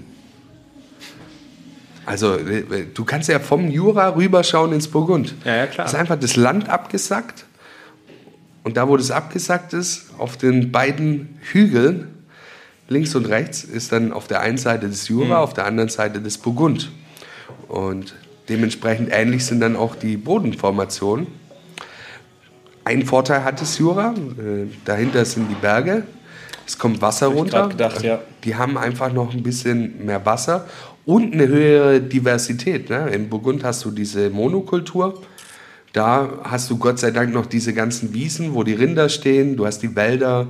Also du kannst ja vom Jura rüberschauen ins Burgund. Ja, ja, klar. Das ist einfach das Land abgesackt. Und da, wo das abgesackt ist, auf den beiden Hügeln, links und rechts, ist dann auf der einen Seite das Jura, mhm. auf der anderen Seite das Burgund. Und dementsprechend ähnlich sind dann auch die Bodenformationen. Ein Vorteil hat das Jura, äh, dahinter sind die Berge, es kommt Wasser runter. Gedacht, ja. Die haben einfach noch ein bisschen mehr Wasser und eine höhere Diversität. Ne? Im Burgund hast du diese Monokultur, da hast du Gott sei Dank noch diese ganzen Wiesen, wo die Rinder stehen, du hast die Wälder.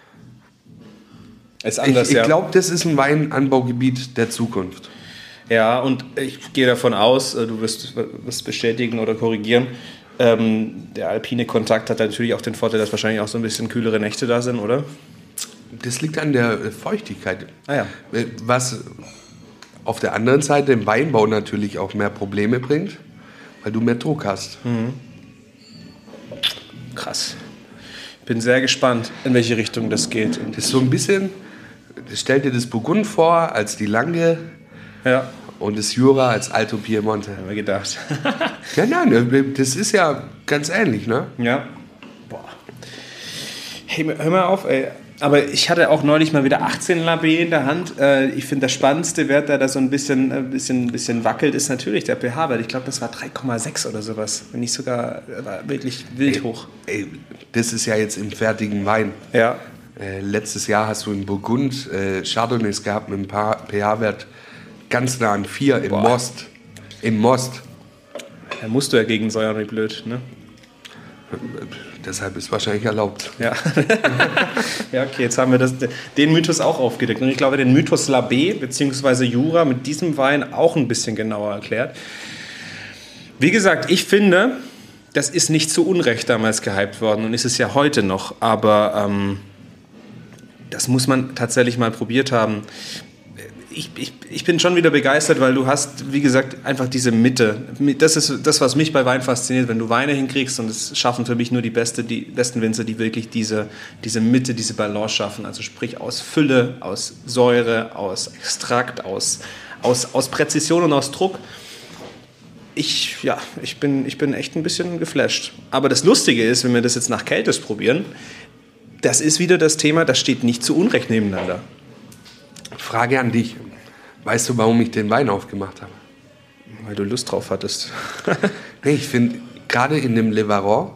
Ist anders, ich ich ja. glaube, das ist ein Weinanbaugebiet der Zukunft. Ja, und ich gehe davon aus, du wirst es bestätigen oder korrigieren, ähm, der alpine Kontakt hat natürlich auch den Vorteil, dass wahrscheinlich auch so ein bisschen kühlere Nächte da sind, oder? Das liegt an der Feuchtigkeit. Ah ja. Was auf der anderen Seite im Weinbau natürlich auch mehr Probleme bringt, weil du mehr Druck hast. Mhm. Krass. Ich bin sehr gespannt, in welche Richtung das geht. Das ist so ein bisschen, stell dir das Burgund vor als die Lange. Ja. Und das Jura als Alto Piemonte. Haben wir gedacht. Ja, nein, das ist ja ganz ähnlich, ne? Ja. Boah. Hey, hör mal auf, ey. Aber ich hatte auch neulich mal wieder achtzehn Labé in der Hand. Äh, ich finde, der spannendste Wert, der da so ein bisschen, ein bisschen, ein bisschen wackelt, ist natürlich der pH-Wert. Ich glaube, das war drei Komma sechs oder sowas. Wenn nicht sogar war wirklich wild ey, hoch. Ey, das ist ja jetzt im fertigen Wein. Ja. Äh, letztes Jahr hast du in Burgund äh, Chardonnays gehabt mit einem pH-Wert ganz nah an vier im Boah. Most. Im Most. Da musst du ja gegensäuern wie blöd, ne? Deshalb ist wahrscheinlich erlaubt. Ja. Ja, okay, jetzt haben wir das, den Mythos auch aufgedeckt. Und ich glaube, den Mythos Labé bzw. Jura mit diesem Wein auch ein bisschen genauer erklärt. Wie gesagt, ich finde, das ist nicht zu Unrecht damals gehypt worden und ist es ja heute noch. Aber ähm, das muss man tatsächlich mal probiert haben. Ich, ich, ich bin schon wieder begeistert, weil du hast, wie gesagt, einfach diese Mitte. Das ist das, was mich bei Wein fasziniert, wenn du Weine hinkriegst, und es schaffen für mich nur die, beste, die besten Winzer, die wirklich diese, diese Mitte, diese Balance schaffen. Also sprich aus Fülle, aus Säure, aus Extrakt, aus, aus, aus Präzision und aus Druck. Ich, ja, ich, bin, ich bin echt ein bisschen geflasht. Aber das Lustige ist, wenn wir das jetzt nach Keltis probieren, das ist wieder das Thema, das steht nicht zu Unrecht nebeneinander. Frage an dich. Weißt du, warum ich den Wein aufgemacht habe? Weil du Lust drauf hattest. Nee, ich finde, gerade in dem Le Varon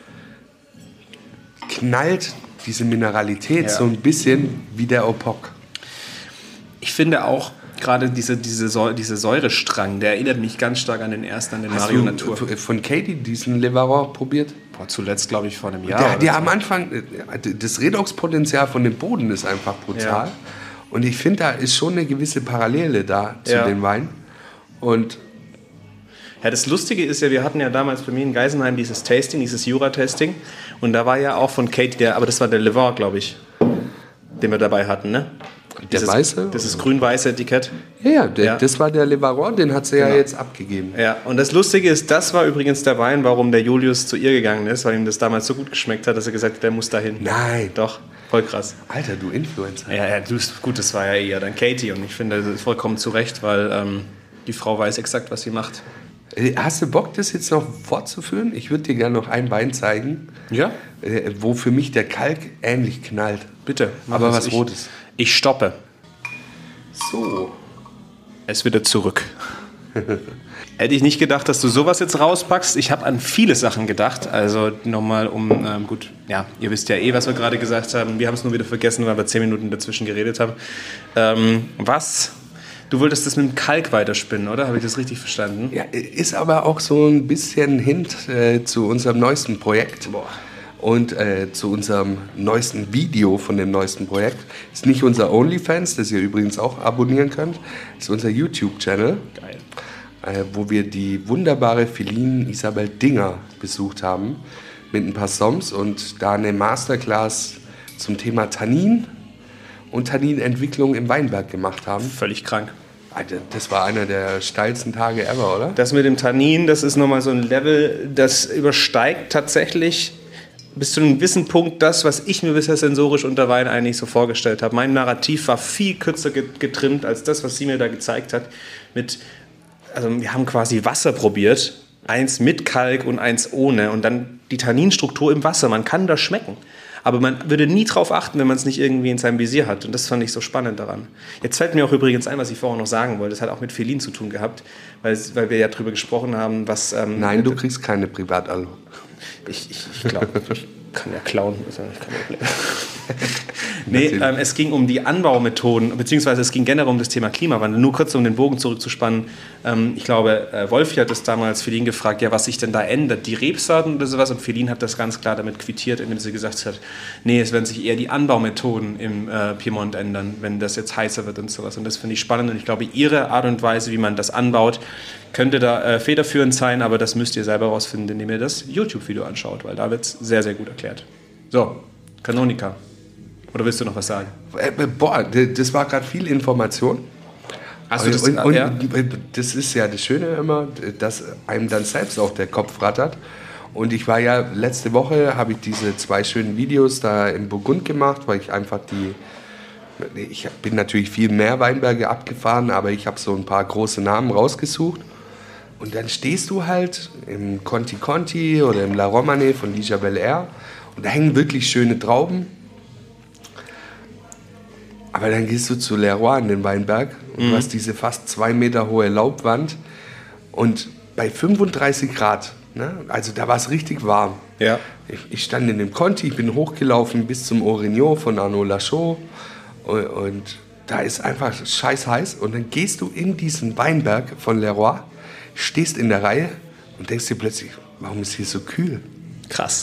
knallt diese Mineralität Ja. so ein bisschen wie der Opoc. Ich finde auch, gerade diese, diese, Säure, diese Säurestrang, der erinnert mich ganz stark an den ersten, an den Hast Mario du Natur. f- von Katie diesen Le Varon probiert? Boah, zuletzt, glaube ich, vor einem Jahr. Der, oder der so. am Anfang, äh, das Redoxpotenzial von dem Boden ist einfach brutal. Ja. Und ich finde, da ist schon eine gewisse Parallele da zu Ja. den Weinen. Und Ja, das Lustige ist ja, wir hatten ja damals bei mir in Geisenheim dieses Tasting, dieses Jura-Tasting. Und da war ja auch von Kate, der, aber das war der Le Vin, glaube ich, den wir dabei hatten, ne? der Dieses, weiße? Das ist grün-weiße Etikett. Ja, ja, der, Ja. das war der Le Varon, den hat sie ja Genau. jetzt abgegeben. Ja, und das Lustige ist, das war übrigens der Wein, warum der Julius zu ihr gegangen ist, weil ihm das damals so gut geschmeckt hat, dass er gesagt hat, der muss dahin. Nein. Doch, voll krass. Alter, du Influencer. Ja, ja, du, gut, das war ja eher dann Katie und ich finde, das ist vollkommen zu Recht, weil ähm, die Frau weiß exakt, was sie macht. Äh, Hast du Bock, das jetzt noch fortzuführen? Ich würde dir gerne noch ein Wein zeigen, Ja? äh, wo für mich der Kalk ähnlich knallt. Bitte. mach Aber es. was ich, Rotes. Ich stoppe. So. Er ist wieder zurück. Hätte ich nicht gedacht, dass du sowas jetzt rauspackst. Ich habe an viele Sachen gedacht. Also nochmal um, ähm, gut, ja, ihr wisst ja eh, was wir gerade gesagt haben. Wir haben es nur wieder vergessen, weil wir zehn Minuten dazwischen geredet haben. Ähm, was? Du wolltest das mit dem Kalk weiterspinnen, oder? Habe ich das richtig verstanden? Ja, ist aber auch so ein bisschen Hint äh, zu unserem neuesten Projekt. Boah. Und äh, zu unserem neuesten Video von dem neuesten Projekt. Ist nicht unser OnlyFans, das ihr übrigens auch abonnieren könnt. Ist unser YouTube-Channel, Geil. äh, wo wir die wunderbare Feline Isabel Dinger besucht haben. Mit ein paar Songs und da eine Masterclass zum Thema Tannin und Tanninentwicklung im Weinberg gemacht haben. Völlig krank. Alter, das war einer der steilsten Tage ever, oder? Das mit dem Tannin, das ist nochmal so ein Level, das übersteigt tatsächlich bis zu einem gewissen Punkt das, was ich mir bisher sensorisch unter Wein eigentlich so vorgestellt habe. Mein Narrativ war viel kürzer getrimmt als das, was sie mir da gezeigt hat. Mit, also wir haben quasi Wasser probiert, eins mit Kalk und eins ohne und dann die Tanninstruktur im Wasser. Man kann das schmecken. Aber man würde nie drauf achten, wenn man es nicht irgendwie in seinem Visier hat. Und das fand ich so spannend daran. Jetzt fällt mir auch übrigens ein, was ich vorher noch sagen wollte. Das hat auch mit Feline zu tun gehabt, weil, weil wir ja darüber gesprochen haben, was... Ähm, Nein, du kriegst keine Privatallo. Ich, ich, ich glaube, ich kann ja klauen, ist ja nicht kein Problem. Nee, ähm, es ging um die Anbaumethoden, beziehungsweise es ging generell um das Thema Klimawandel. Nur kurz, um den Bogen zurückzuspannen. Ähm, ich glaube, äh, Wolfi hat das damals Feline gefragt, ja, was sich denn da ändert. Die Rebsorten oder sowas. Und Feline hat das ganz klar damit quittiert, indem sie gesagt hat, nee, es werden sich eher die Anbaumethoden im äh, Piemont ändern, wenn das jetzt heißer wird und sowas. Und das finde ich spannend. Und ich glaube, ihre Art und Weise, wie man das anbaut, könnte da äh, federführend sein. Aber das müsst ihr selber rausfinden, indem ihr das YouTube-Video anschaut, weil da wird es sehr, sehr gut erklärt. So, Canonica. Oder willst du noch was sagen? Äh, boah, das war gerade viel Information. Hast du das, und, und ja? das ist ja das Schöne immer, dass einem dann selbst auch der Kopf rattert. Und ich war ja, letzte Woche habe ich diese zwei schönen Videos da in Burgund gemacht, weil ich einfach die, ich bin natürlich viel mehr Weinberge abgefahren, aber ich habe so ein paar große Namen rausgesucht. Und dann stehst du halt im Conti Conti oder im La Romanée von Ligia Bel Air und da hängen wirklich schöne Trauben. Aber dann gehst du zu Leroy in den Weinberg und mhm. du hast diese fast zwei Meter hohe Laubwand und bei fünfunddreißig Grad, ne, also da war es richtig warm. Ja. Ich, ich stand in dem Conti, ich bin hochgelaufen bis zum Aurignon von Arnaud Lachaux und, und da ist einfach scheiß heiß und dann gehst du in diesen Weinberg von Leroy, stehst in der Reihe und denkst dir plötzlich, warum ist hier so kühl? Krass.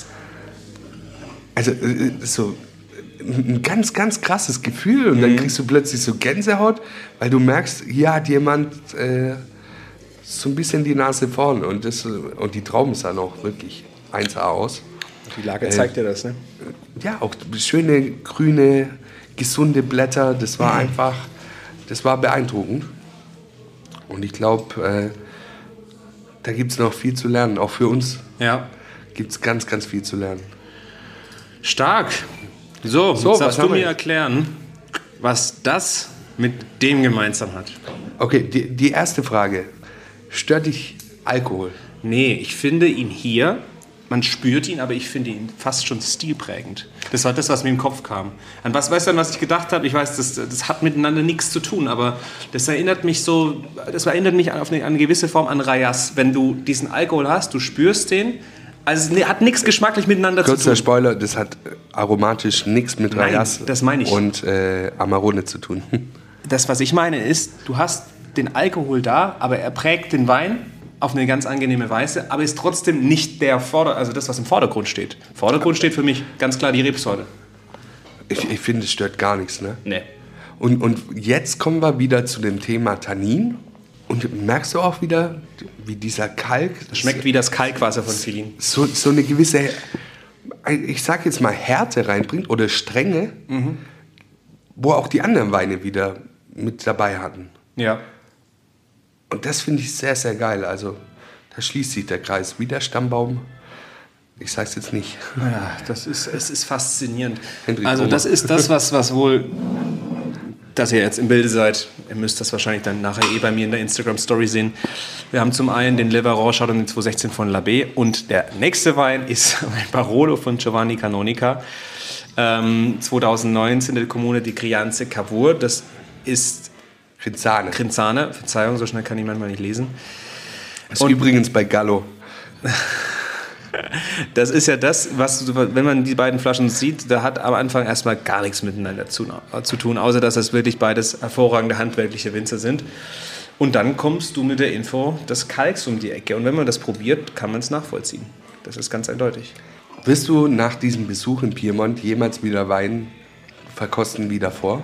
Also so ein ganz, ganz krasses Gefühl und dann kriegst du plötzlich so Gänsehaut, weil du merkst, hier hat jemand äh, so ein bisschen die Nase vorn und, das, und die Trauben sahen auch wirklich eins A aus. Die Lage zeigt äh, dir das, ne? Ja, auch schöne, grüne, gesunde Blätter, das war mhm. einfach, das war beeindruckend. Und ich glaube, äh, da gibt es noch viel zu lernen, auch für uns. Ja. Gibt es ganz, ganz viel zu lernen. Stark. So, so jetzt darfst du mir erklären, was das mit dem gemeinsam hat. Okay, die, die erste Frage. Stört dich Alkohol? Nee, ich finde ihn hier, man spürt ihn, aber ich finde ihn fast schon stilprägend. Das war das, was mir im Kopf kam. An was, weißt du, an was ich gedacht habe? Ich weiß, das, das hat miteinander nichts zu tun, aber das erinnert mich so, das erinnert mich auf eine, eine gewisse Form an Rayas. Wenn du diesen Alkohol hast, du spürst den, also es hat nichts geschmacklich miteinander Kurzer zu tun. Kurzer Spoiler, das hat aromatisch nichts mit Rayas das meine ich. und äh, Amarone zu tun. Das, was ich meine, ist, du hast den Alkohol da, aber er prägt den Wein auf eine ganz angenehme Weise, aber ist trotzdem nicht der Vorder-, also das, was im Vordergrund steht. Vordergrund steht für mich ganz klar die Rebsorte. Ich, ich finde, es stört gar nichts, ne? Nee. Und, und jetzt kommen wir wieder zu dem Thema Tannin. Und merkst du auch wieder, wie dieser Kalk... Das schmeckt wie das Kalkwasser von Velin. So, so eine gewisse, ich sag jetzt mal, Härte reinbringt oder Strenge, mhm. wo auch die anderen Weine wieder mit dabei hatten. Ja. Und das finde ich sehr, sehr geil. Also da schließt sich der Kreis. Wie der Stammbaum. Ich sag's jetzt nicht. Ja, das ist, es ist faszinierend. Hendrik also Thoma. Das ist das, was, was wohl, dass ihr jetzt im Bilde seid. Ihr müsst das wahrscheinlich dann nachher eh bei mir in der Instagram-Story sehen. Wir haben zum einen den Leveron Chardonnay zwanzig sechzehn von Labé und der nächste Wein ist ein Barolo von Giovanni Canonica. Ähm, zwanzig neunzehn in der Kommune di Crianze Cavour. Das ist Crinzane. Crinzane, Verzeihung, so schnell kann ich manchmal nicht lesen. Das ist und übrigens bei Gallo. Das ist ja das, was, wenn man die beiden Flaschen sieht, da hat am Anfang erstmal gar nichts miteinander zu, zu tun, außer dass das wirklich beides hervorragende handwerkliche Winzer sind. Und dann kommst du mit der Info des Kalks um die Ecke. Und wenn man das probiert, kann man es nachvollziehen. Das ist ganz eindeutig. Wirst du nach diesem Besuch in Piemont jemals wieder Wein verkosten wie davor?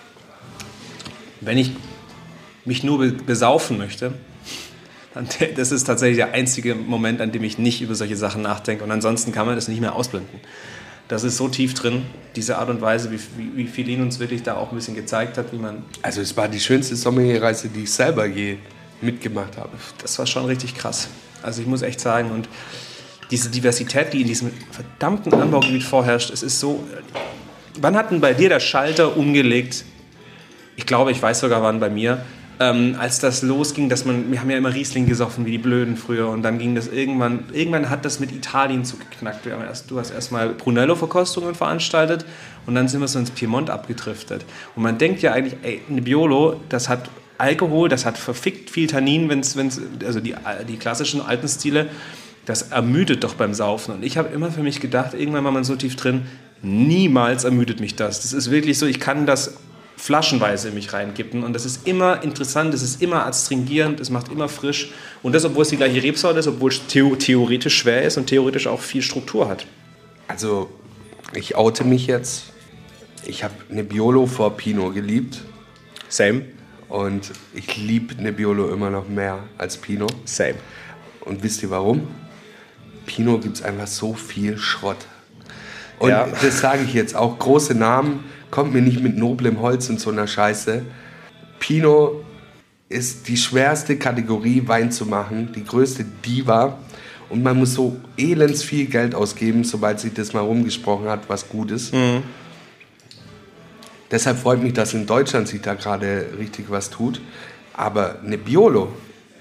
Wenn ich mich nur besaufen möchte, dann das ist tatsächlich der einzige Moment, an dem ich nicht über solche Sachen nachdenke. Und ansonsten kann man das nicht mehr ausblenden. Das ist so tief drin, diese Art und Weise, wie, wie, wie Velin uns wirklich da auch ein bisschen gezeigt hat, wie man... Also es war die schönste Sommerreise, die ich selber je mitgemacht habe. Das war schon richtig krass. Also ich muss echt sagen, und diese Diversität, die in diesem verdammten Anbaugebiet vorherrscht, es ist so... Wann hat denn bei dir der Schalter umgelegt? Ich glaube, ich weiß sogar, wann bei mir, ähm, als das losging, dass man, wir haben ja immer Riesling gesoffen wie die Blöden früher und dann ging das irgendwann, irgendwann hat das mit Italien zugeknackt. Wir haben erst, du hast erstmal Brunello-Verkostungen veranstaltet und dann sind wir so ins Piemont abgedriftet. Und man denkt ja eigentlich, ey, Nebbiolo, das hat Alkohol, das hat verfickt viel Tannin, wenn's, wenn's, also die, die klassischen alten Stile, das ermüdet doch beim Saufen. Und ich habe immer für mich gedacht, irgendwann war man so tief drin, niemals ermüdet mich das. Das ist wirklich so, ich kann das flaschenweise in mich reinkippen und das ist immer interessant, das ist immer adstringierend, es macht immer frisch und das, obwohl es die gleiche Rebsorte ist, obwohl es theo- theoretisch schwer ist und theoretisch auch viel Struktur hat. Also, ich oute mich jetzt. Ich habe Nebbiolo vor Pinot geliebt. Same. Und ich liebe Nebbiolo immer noch mehr als Pinot. Same. Und wisst ihr warum? Pinot gibt es einfach so viel Schrott. Und ja. Das sage ich jetzt auch, große Namen, kommt mir nicht mit noblem Holz und so einer Scheiße. Pinot ist die schwerste Kategorie, Wein zu machen, die größte Diva. Und man muss so elends viel Geld ausgeben, sobald sich das mal rumgesprochen hat, was gut ist. Mhm. Deshalb freut mich, dass in Deutschland sich da gerade richtig was tut. Aber Nebbiolo,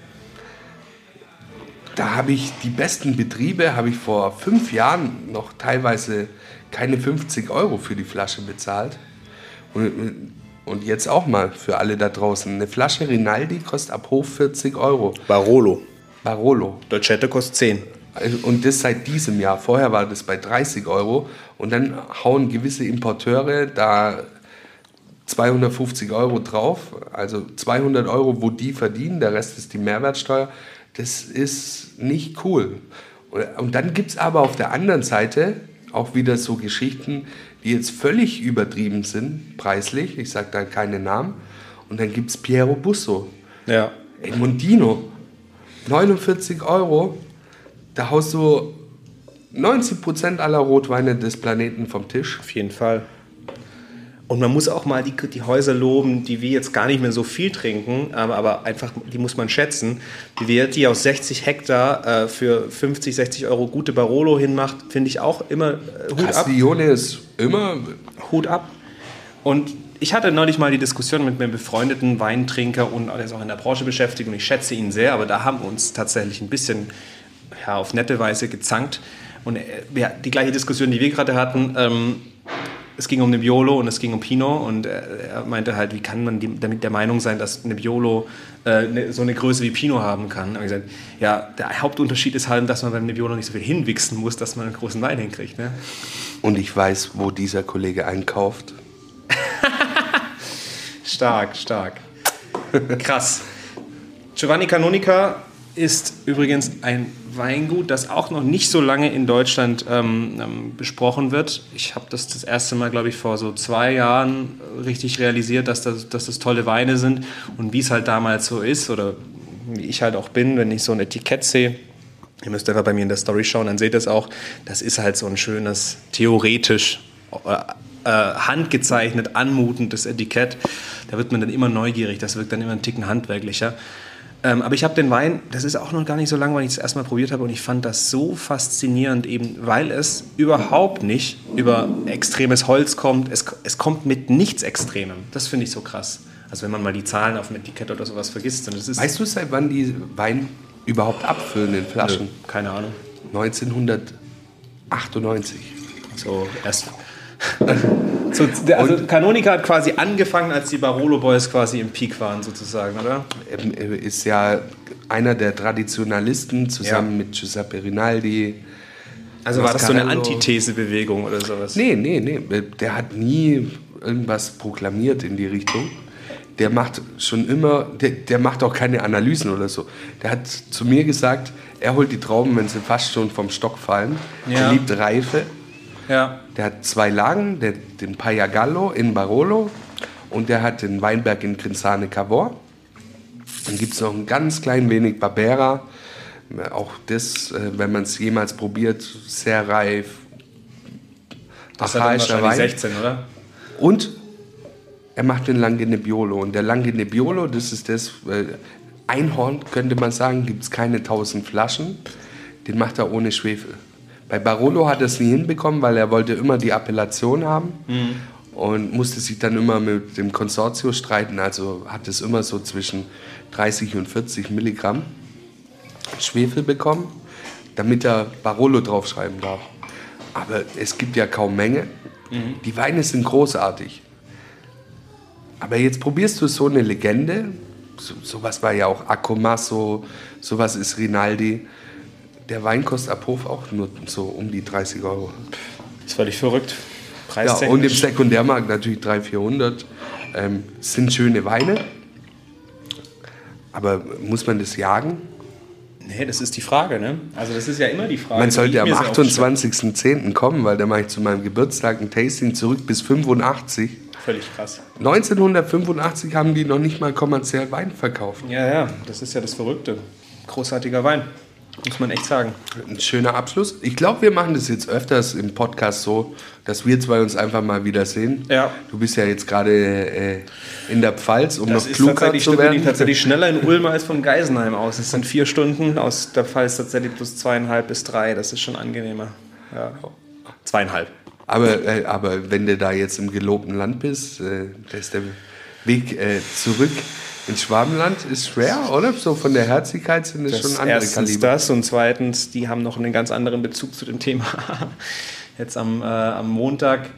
da habe ich die besten Betriebe, habe ich vor fünf Jahren noch teilweise keine fünfzig Euro für die Flasche bezahlt. Und Und jetzt auch mal für alle da draußen. Eine Flasche Rinaldi kostet ab hoch vierzig Euro. Barolo. Barolo. Dolcetto kostet zehn. Und das seit diesem Jahr. Vorher war das bei dreißig Euro. Und dann hauen gewisse Importeure da zweihundertfünfzig Euro drauf. Also zweihundert Euro, wo die verdienen. Der Rest ist die Mehrwertsteuer. Das ist nicht cool. Und dann gibt es aber auf der anderen Seite auch wieder so Geschichten, die jetzt völlig übertrieben sind, preislich. Ich sage da keine Namen. Und dann gibt es Piero Busso. Ja. El Mondino. neunundvierzig Euro. Da haust du neunzig Prozent aller Rotweine des Planeten vom Tisch. Auf jeden Fall. Und man muss auch mal die, die Häuser loben, die wir jetzt gar nicht mehr so viel trinken, aber, aber einfach, die muss man schätzen. Die Welt, die aus sechzig Hektar äh, für fünfzig, sechzig Euro gute Barolo hinmacht, finde ich auch immer äh, Hut ab. Castiglione ist immer Hut ab. Und ich hatte neulich mal die Diskussion mit einem befreundeten Weintrinker und der ist auch in der Branche beschäftigt und ich schätze ihn sehr, aber da haben wir uns tatsächlich ein bisschen ja, auf nette Weise gezankt. Und äh, ja, die gleiche Diskussion, die wir gerade hatten, ähm, es ging um Nebbiolo und es ging um Pinot und er meinte halt, wie kann man die, damit der Meinung sein, dass Nebbiolo äh, ne, so eine Größe wie Pinot haben kann. Und ich gesagt, ja, der Hauptunterschied ist halt, dass man beim Nebbiolo nicht so viel hinwichsen muss, dass man einen großen Wein hinkriegt. Ne? Und ich weiß, wo dieser Kollege einkauft. Stark, stark. Krass. Giovanni Canonica ist übrigens ein Weingut, das auch noch nicht so lange in Deutschland ähm, ähm, besprochen wird. Ich habe das das erste Mal, glaube ich, vor so zwei Jahren richtig realisiert, dass das, dass das tolle Weine sind. Und wie es halt damals so ist, oder wie ich halt auch bin, wenn ich so ein Etikett sehe, ihr müsst einfach bei mir in der Story schauen, dann seht ihr es auch, das ist halt so ein schönes, theoretisch, äh, äh, handgezeichnet, anmutendes Etikett. Da wird man dann immer neugierig, das wirkt dann immer einen Ticken handwerklicher. Ähm, aber ich habe den Wein, das ist auch noch gar nicht so lange, weil ich es erstmal probiert habe und ich fand das so faszinierend, eben weil es überhaupt nicht über extremes Holz kommt. Es, es kommt mit nichts Extremem. Das finde ich so krass. Also wenn man mal die Zahlen auf dem Etikett oder sowas vergisst. Und das ist Weißt du, seit wann die Wein überhaupt abfüllen in Flaschen? Nö, keine Ahnung. neunzehnhundertachtundneunzig. So erst... So, der, also Canonica hat quasi angefangen, als die Barolo Boys quasi im Peak waren, sozusagen, oder? Er ist ja einer der Traditionalisten, zusammen ja. mit Giuseppe Rinaldi. Also war das so eine Antithese-Bewegung oder sowas? Nee, nee, nee. Der hat nie irgendwas proklamiert in die Richtung. Der macht schon immer, der, der macht auch keine Analysen oder so. Der hat zu mir gesagt, er holt die Trauben, wenn sie fast schon vom Stock fallen. Ja. Er liebt Reife. Ja. Der hat zwei Lagen, der, den Pajagallo in Barolo und der hat den Weinberg in Grinzane Cavor. Dann gibt es noch ein ganz klein wenig Barbera. Auch das, wenn man es jemals probiert, sehr reif. Das hat dann wahrscheinlich sechzehn, oder? Und er macht den Langhe Nebbiolo. Und der Langhe Nebbiolo, das ist das, Einhorn könnte man sagen, gibt es keine tausend Flaschen. Den macht er ohne Schwefel. Bei Barolo hat er es nie hinbekommen, weil er wollte immer die Appellation haben mhm. und musste sich dann immer mit dem Consortio streiten. Also hat es immer so zwischen dreißig und vierzig Milligramm Schwefel bekommen, damit er Barolo draufschreiben darf. Aber es gibt ja kaum Menge. Mhm. Die Weine sind großartig. Aber jetzt probierst du so eine Legende. So, sowas war ja auch Accomasso, sowas ist Rinaldi. Der Wein kostet ab Hof auch nur so um die dreißig Euro. Das ist völlig verrückt. Ja, und im Sekundärmarkt natürlich dreihundert, vierhundert. Ähm, sind schöne Weine. Aber muss man das jagen? Nee, das ist die Frage, ne? Also das ist ja immer die Frage. Man sollte am achtundzwanzigsten zehnten kommen, weil da mache ich zu meinem Geburtstag ein Tasting zurück bis fünfundachtzig. Völlig krass. neunzehnhundertfünfundachtzig haben die noch nicht mal kommerziell Wein verkauft. Ja, ja, das ist ja das Verrückte. Großartiger Wein. Muss man echt sagen. Ein schöner Abschluss. Ich glaube, wir machen das jetzt öfters im Podcast so, dass wir zwei uns einfach mal wiedersehen. Ja. Du bist ja jetzt gerade äh, in der Pfalz, um das noch kluger zu werden. Das ist tatsächlich schneller in Ulm als von Geisenheim aus. Es sind vier Stunden, aus der Pfalz tatsächlich plus zweieinhalb bis drei. Das ist schon angenehmer. Ja. Zweieinhalb. Aber, äh, aber wenn du da jetzt im gelobten Land bist, äh, da ist der Weg äh, zurück ins Schwabenland ist schwer, oder? So von der Herzlichkeit sind es das schon andere erstens Kaliber. Das und zweitens, die haben noch einen ganz anderen Bezug zu dem Thema. Jetzt am, äh, am Montag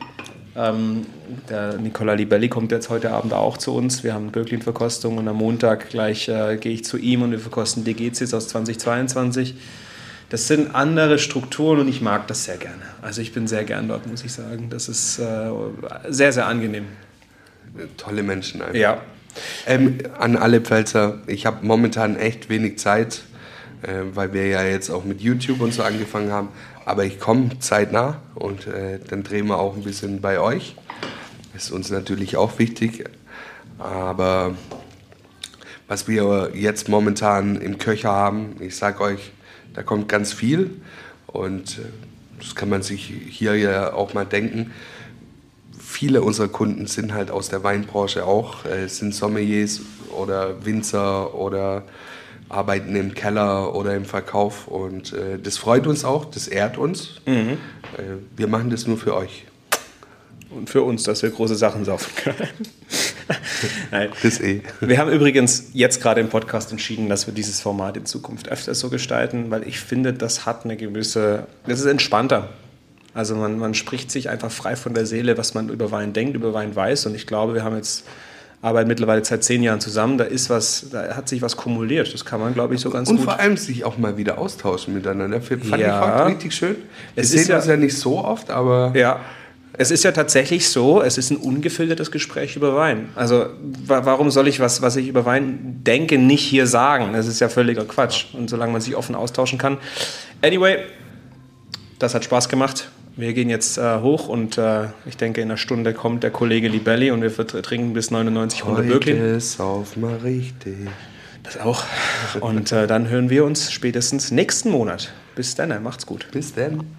Ähm, der Nicola Libelli kommt jetzt heute Abend auch zu uns. Wir haben Böcklin-Verkostung und am Montag gleich äh, gehe ich zu ihm und wir verkosten D G Cs aus zweitausendzweiundzwanzig. Das sind andere Strukturen und ich mag das sehr gerne. Also ich bin sehr gern dort, muss ich sagen. Das ist äh, sehr, sehr angenehm. Tolle Menschen einfach. Ja. Ähm, an alle Pfälzer, ich habe momentan echt wenig Zeit, äh, weil wir ja jetzt auch mit YouTube und so angefangen haben. Aber ich komme zeitnah und äh, dann drehen wir auch ein bisschen bei euch. Das ist uns natürlich auch wichtig. Aber was wir jetzt momentan im Köcher haben, ich sag euch, da kommt ganz viel. Und äh, das kann man sich hier ja auch mal denken. Viele unserer Kunden sind halt aus der Weinbranche auch, äh, sind Sommeliers oder Winzer oder arbeiten im Keller oder im Verkauf und äh, das freut uns auch, das ehrt uns. Mhm. Äh, wir machen das nur für euch. Und für uns, dass wir große Sachen saufen können. Nein. Das eh. Wir haben übrigens jetzt gerade im Podcast entschieden, dass wir dieses Format in Zukunft öfters so gestalten, weil ich finde, das hat eine gewisse, das ist entspannter. Also man, man spricht sich einfach frei von der Seele, was man über Wein denkt, über Wein weiß. Und ich glaube, wir haben jetzt arbeiten mittlerweile seit zehn Jahren zusammen. Da ist was, da hat sich was kumuliert. Das kann man, glaube ich, so ganz und gut. Und vor allem sich auch mal wieder austauschen miteinander. Fand ja. ich heute richtig schön. Wir es sehen ist ja, uns ja nicht so oft, aber... Ja. Es ist ja tatsächlich so, es ist ein ungefiltertes Gespräch über Wein. Also wa- warum soll ich was, was ich über Wein denke, nicht hier sagen? Das ist ja völliger Quatsch. Und solange man sich offen austauschen kann. Anyway, das hat Spaß gemacht. Wir gehen jetzt äh, hoch und äh, ich denke, in einer Stunde kommt der Kollege Libelli und wir trinken bis neunundneunzig hundert Böcklin. Heute sauf mal richtig. Das auch. Und äh, dann hören wir uns spätestens nächsten Monat. Bis dann, macht's gut. Bis dann.